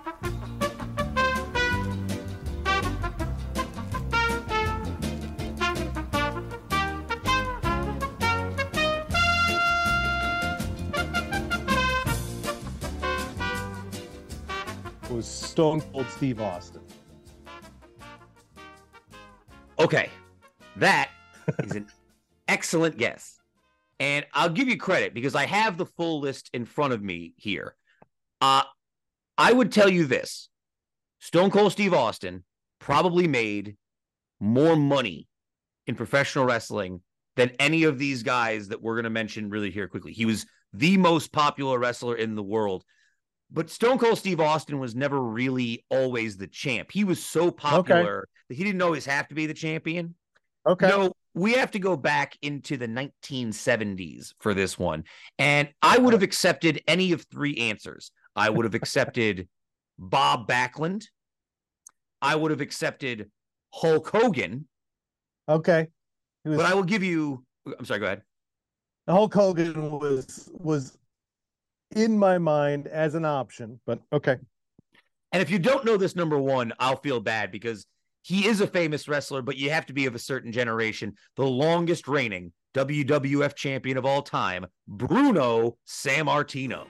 Was Stone Cold Steve Austin. Okay, that is an excellent guess. And I'll give you credit because I have the full list in front of me here. Uh, I would tell you this. Stone Cold Steve Austin probably made more money in professional wrestling than any of these guys that we're going to mention really here quickly. He was the most popular wrestler in the world. But Stone Cold Steve Austin was never really always the champ. He was so popular okay. that he didn't always have to be the champion. Okay. No, we have to go back into the nineteen seventies for this one. And I would have accepted any of three answers. I would have accepted Bob Backlund. I would have accepted Hulk Hogan. Okay. Was... But I will give you, I'm sorry, go ahead. Hulk Hogan was, was, in my mind as an option, but okay. And if you don't know this number one, I'll feel bad because he is a famous wrestler, but you have to be of a certain generation. The longest reigning W W F champion of all time, Bruno Sammartino.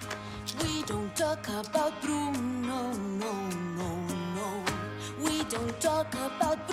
We don't talk about Bruno, no, no, no. We don't talk about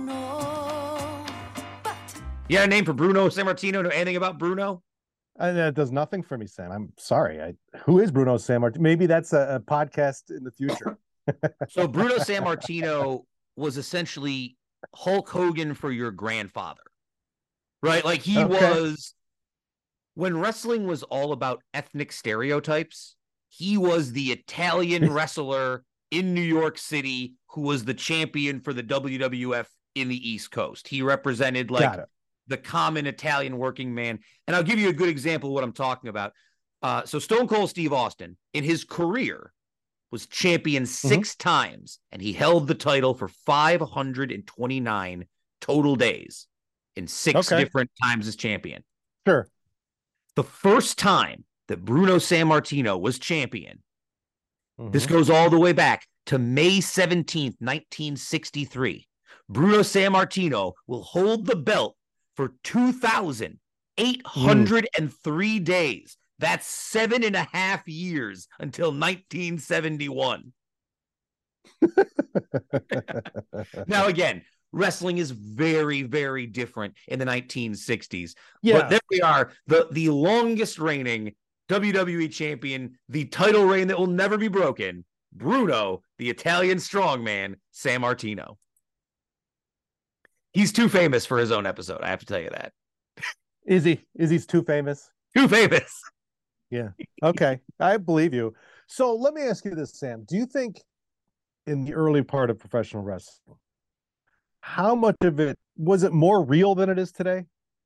Bruno. But you got a name for Bruno Sammartino? Know anything about Bruno? And that does nothing for me, Sam. I'm sorry. I, who is Bruno Sammartino? Maybe that's a, a podcast in the future. So Bruno Sammartino was essentially Hulk Hogan for your grandfather, right? Like he okay. was, when wrestling was all about ethnic stereotypes, he was the Italian wrestler in New York City who was the champion for the W W F in the East Coast. He represented like the common Italian working man. And I'll give you a good example of what I'm talking about. Uh, so Stone Cold Steve Austin, in his career, was champion six mm-hmm. times, and he held the title for five hundred twenty-nine total days in six okay. different times as champion. Sure. The first time that Bruno Sammartino was champion, mm-hmm. this goes all the way back to May seventeenth, nineteen sixty-three. Bruno Sammartino will hold the belt for two thousand eight hundred three mm. days. That's seven and a half years until nineteen seventy-one. Now, again, wrestling is very, very different in the nineteen sixties. Yeah. But there we are, the, the longest reigning W W E champion, the title reign that will never be broken, Bruno, the Italian strongman, Sammartino. He's too famous for his own episode. I have to tell you that. Is he? Is he too famous? Too famous. Yeah. Okay. I believe you. So let me ask you this, Sam. Do you think in the early part of professional wrestling, how much of it, was it more real than it is today?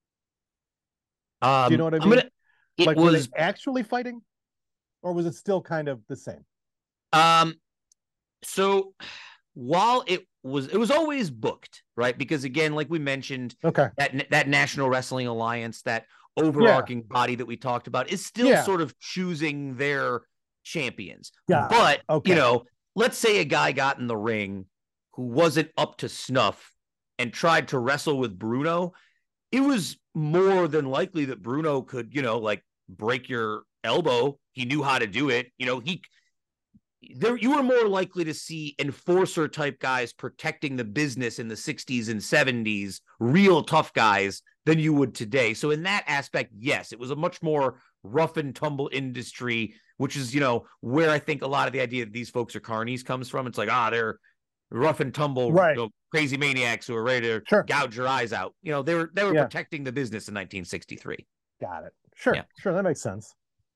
Um, Do you know what I mean? Gonna, it like, was were they actually fighting? Or was it still kind of the same? Um, so while it was, it was always booked, right? Because again, like we mentioned, okay, that that National Wrestling Alliance, that overarching yeah. body that we talked about, is still yeah. sort of choosing their champions. Yeah. But okay. you know, let's say a guy got in the ring who wasn't up to snuff, and tried to wrestle with Bruno, it was more than likely that Bruno could, you know, like break your elbow. He knew how to do it. You know, he there you were more likely to see enforcer type guys protecting the business in the sixties and seventies, real tough guys, than you would today. So in that aspect, yes, it was a much more rough and tumble industry, which is, you know, where I think a lot of the idea that these folks are carnies comes from. It's like, ah, they're rough and tumble, right. you know, crazy maniacs who are ready to sure. gouge your eyes out. You know, they were they were yeah. protecting the business in nineteen sixty-three. Got it. Sure, yeah. sure, that makes sense.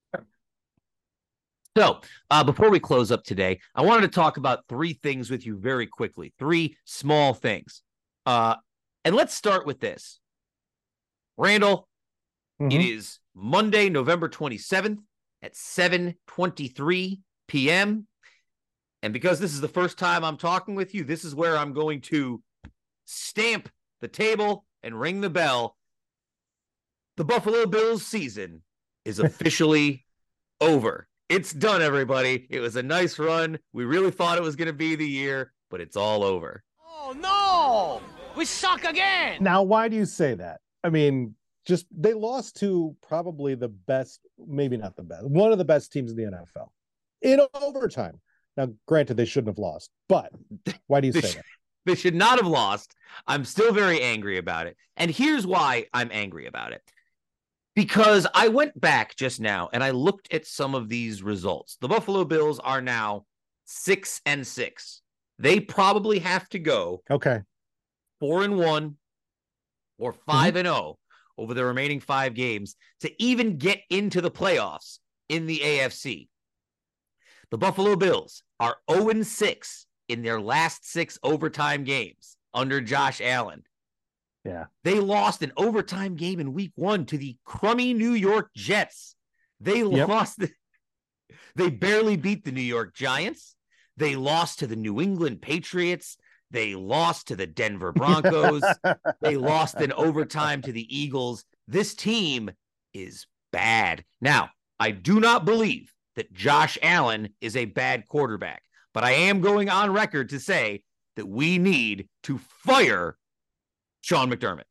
So uh, before we close up today, I wanted to talk about three things with you very quickly, three small things. Uh, and let's start with this. Randall, mm-hmm. it is Monday, November twenty-seventh at seven twenty-three p.m. And because this is the first time I'm talking with you, this is where I'm going to stamp the table and ring the bell. The Buffalo Bills season is officially over. It's done, everybody. It was a nice run. We really thought it was going to be the year, but it's all over. Oh, no! We suck again! Now, why do you say that? I mean, just they lost to probably the best, maybe not the best, one of the best teams in the N F L in overtime. Now, granted, they shouldn't have lost, but why do you say sh- that? They should not have lost. I'm still very angry about it. And here's why I'm angry about it. Because I went back just now and I looked at some of these results. The Buffalo Bills are now six and six. They probably have to go okay four and one or five mm-hmm. and oh over the remaining five games to even get into the playoffs in the A F C. The Buffalo Bills are oh and six in their last six overtime games under Josh Allen. Yeah. They lost an overtime game in week one to the crummy New York Jets. They yep. lost. The, they barely beat the New York Giants. They lost to the New England Patriots. They lost to the Denver Broncos. They lost in overtime to the Eagles. This team is bad. Now, I do not believe that Josh Allen is a bad quarterback, but I am going on record to say that we need to fire Sean McDermott.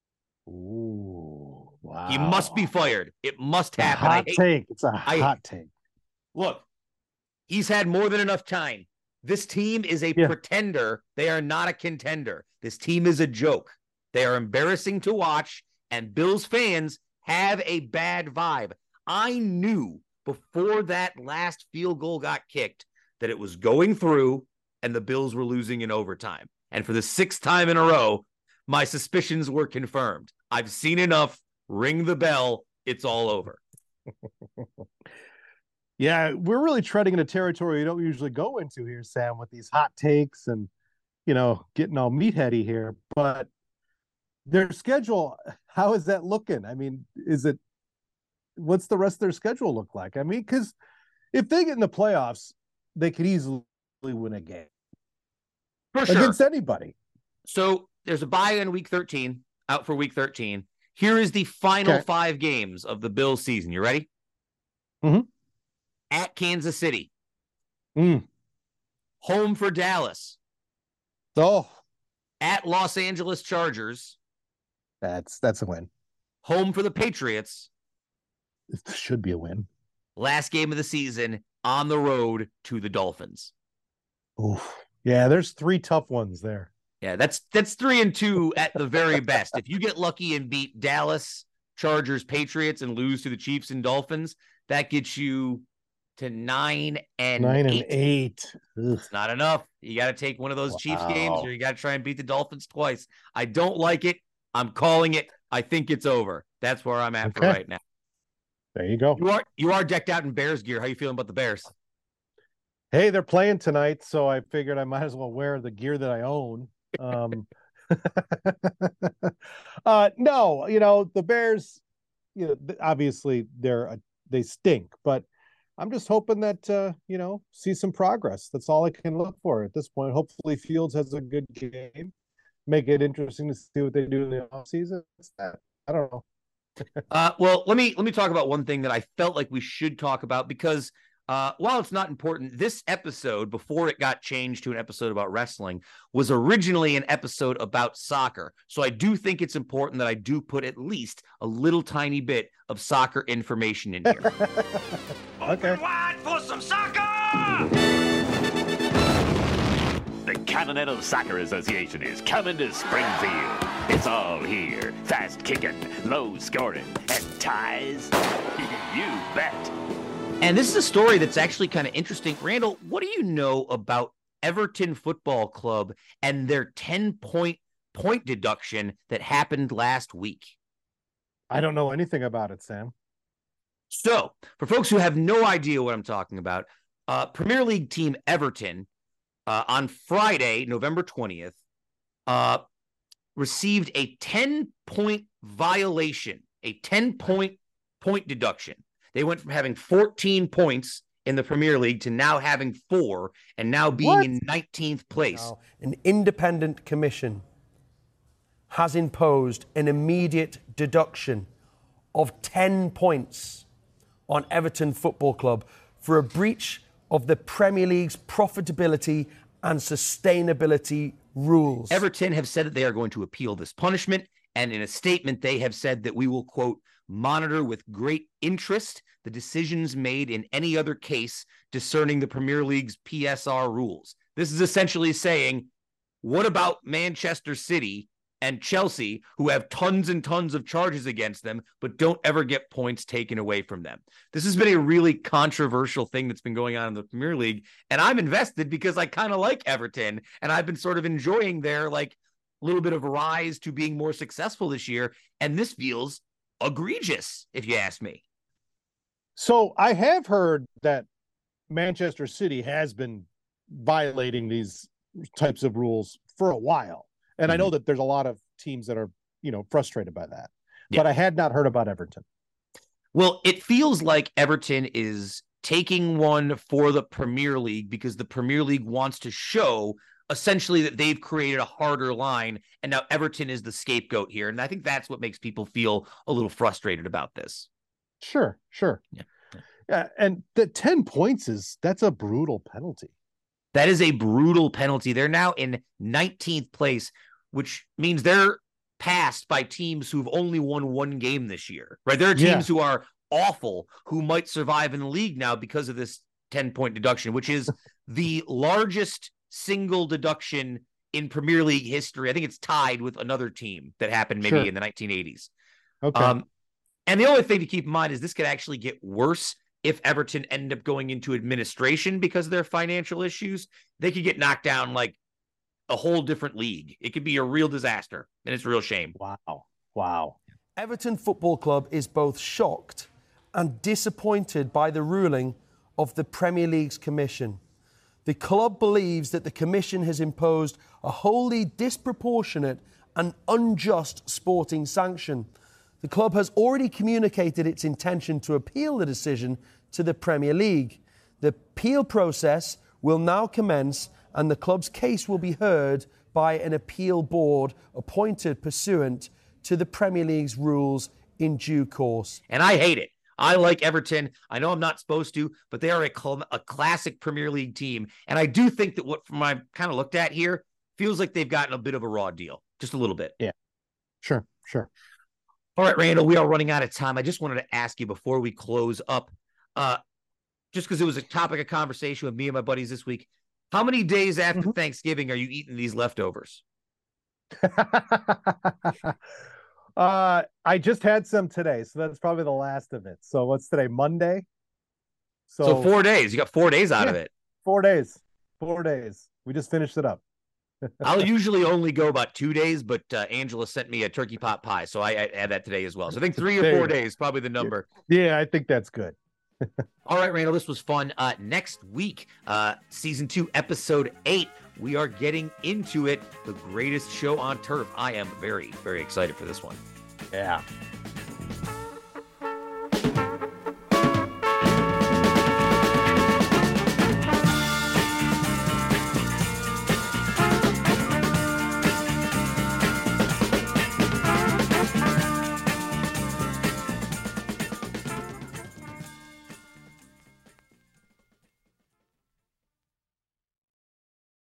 Ooh, wow. He must be fired. It must it's happen. A hot I hate, take. It's a I, hot take. Look, he's had more than enough time. This team is a yeah. pretender. They are not a contender. This team is a joke. They are embarrassing to watch, and Bills fans have a bad vibe. I knew before that last field goal got kicked that it was going through and the Bills were losing in overtime. And for the sixth time in a row, my suspicions were confirmed. I've seen enough. Ring the bell. It's all over. Yeah, we're really treading into territory we don't usually go into here, Sam, with these hot takes and, you know, getting all meatheady here. But their schedule, how is that looking? I mean, is it, what's the rest of their schedule look like? I mean, because if they get in the playoffs, they could easily win a game. For sure. Against anybody. So there's a bye in week thirteen, out for week thirteen. Here is the final okay. five games of the Bills season. You ready? Mm-hmm. At Kansas City. Mm. Home for Dallas. Oh. At Los Angeles Chargers. That's that's a win. Home for the Patriots. It should be a win. Last game of the season on the road to the Dolphins. Oof. Yeah, there's three tough ones there. Yeah, that's that's three and two at the very best. If you get lucky and beat Dallas, Chargers, Patriots, and lose to the Chiefs and Dolphins, that gets you to nine and nine eight. and eight. Ugh. It's not enough. You got to take one of those Wow. Chiefs games, or you got to try and beat the Dolphins twice. I don't like it. I'm calling it. I think it's over. That's where I'm at Okay. for right now. There you go. You are you are decked out in Bears gear. How you feeling about the Bears? Hey, they're playing tonight, so I figured I might as well wear the gear that I own. Um, uh, no, you know, the Bears, you know, obviously they're a, they stink, but I'm just hoping that uh, you know, see some progress. That's all I can look for at this point. Hopefully Fields has a good game. Make it interesting to see what they do in the offseason. I don't know. uh, well, let me let me talk about one thing that I felt like we should talk about, because Uh, while it's not important, this episode, before it got changed to an episode about wrestling, was originally an episode about soccer. So I do think it's important that I do put at least a little tiny bit of soccer information in here. Okay. Wide for some soccer! The Continental Soccer Association is coming to Springfield. It's all here. Fast kicking, low scoring, and ties. You bet. And this is a story that's actually kind of interesting. Randall, what do you know about Everton Football Club and their ten-point point deduction that happened last week? I don't know anything about it, Sam. So, for folks who have no idea what I'm talking about, uh, Premier League team Everton, uh, on Friday, November twentieth, uh, received a ten-point violation, a ten-point point deduction. They went from having fourteen points in the Premier League to now having four and now being What? in nineteenth place. Now, an independent commission has imposed an immediate deduction of ten points on Everton Football Club for a breach of the Premier League's profitability and sustainability rules. Everton have said that they are going to appeal this punishment, and in a statement they have said that we will, quote, monitor with great interest the decisions made in any other case discerning the Premier League's P S R rules. This is essentially saying, what about Manchester City and Chelsea, who have tons and tons of charges against them, but don't ever get points taken away from them? This has been a really controversial thing that's been going on in the Premier League, and I'm invested because I kind of like Everton, and I've been sort of enjoying their, like, little bit of rise to being more successful this year, and this feels egregious, if you ask me. So I have heard that Manchester City has been violating these types of rules for a while. And mm-hmm. I know that there's a lot of teams that are, you know, frustrated by that. Yeah. But I had not heard about Everton. Well, it feels like Everton is taking one for the Premier League because the Premier League wants to show essentially that they've created a harder line, and now Everton is the scapegoat here. And I think that's what makes people feel a little frustrated about this. Sure, sure. Yeah. Yeah, and the ten points is, that's a brutal penalty. That is a brutal penalty. They're now in nineteenth place, which means they're passed by teams who've only won one game this year, right? There are teams yeah. who are awful, who might survive in the league now because of this ten-point deduction, which is the largest single deduction in Premier League history. I think it's tied with another team that happened maybe sure. in the nineteen eighties. Okay. Um, and the only thing to keep in mind is this could actually get worse if Everton end up going into administration because of their financial issues. They could get knocked down like a whole different league. It could be a real disaster, and it's a real shame. Wow. Wow. Everton Football Club is both shocked and disappointed by the ruling of the Premier League's commission. The club believes that the commission has imposed a wholly disproportionate and unjust sporting sanction. The club has already communicated its intention to appeal the decision to the Premier League. The appeal process will now commence, and the club's case will be heard by an appeal board appointed pursuant to the Premier League's rules in due course. And I hate it. I like Everton. I know I'm not supposed to, but they are a, cl- a classic Premier League team. And I do think that what from I kind of looked at here feels like they've gotten a bit of a raw deal, just a little bit. Yeah, sure, sure. All right, Randall, we are running out of time. I just wanted to ask you before we close up, uh, just because it was a topic of conversation with me and my buddies this week, how many days after mm-hmm. Thanksgiving are you eating these leftovers? uh, I just had some today, so that's probably the last of it. So what's today, Monday? So, so four days. You got four days out yeah, of it. Four days. Four days. We just finished it up. I'll usually only go about two days, but uh, Angela sent me a turkey pot pie, so I, I had that today as well. So I think three or four days, probably the number. Yeah, I think that's good. All right, Randall, this was fun. Uh, next week, uh, season two, episode eight, we are getting into it. The greatest show on turf. I am very, very excited for this one. Yeah.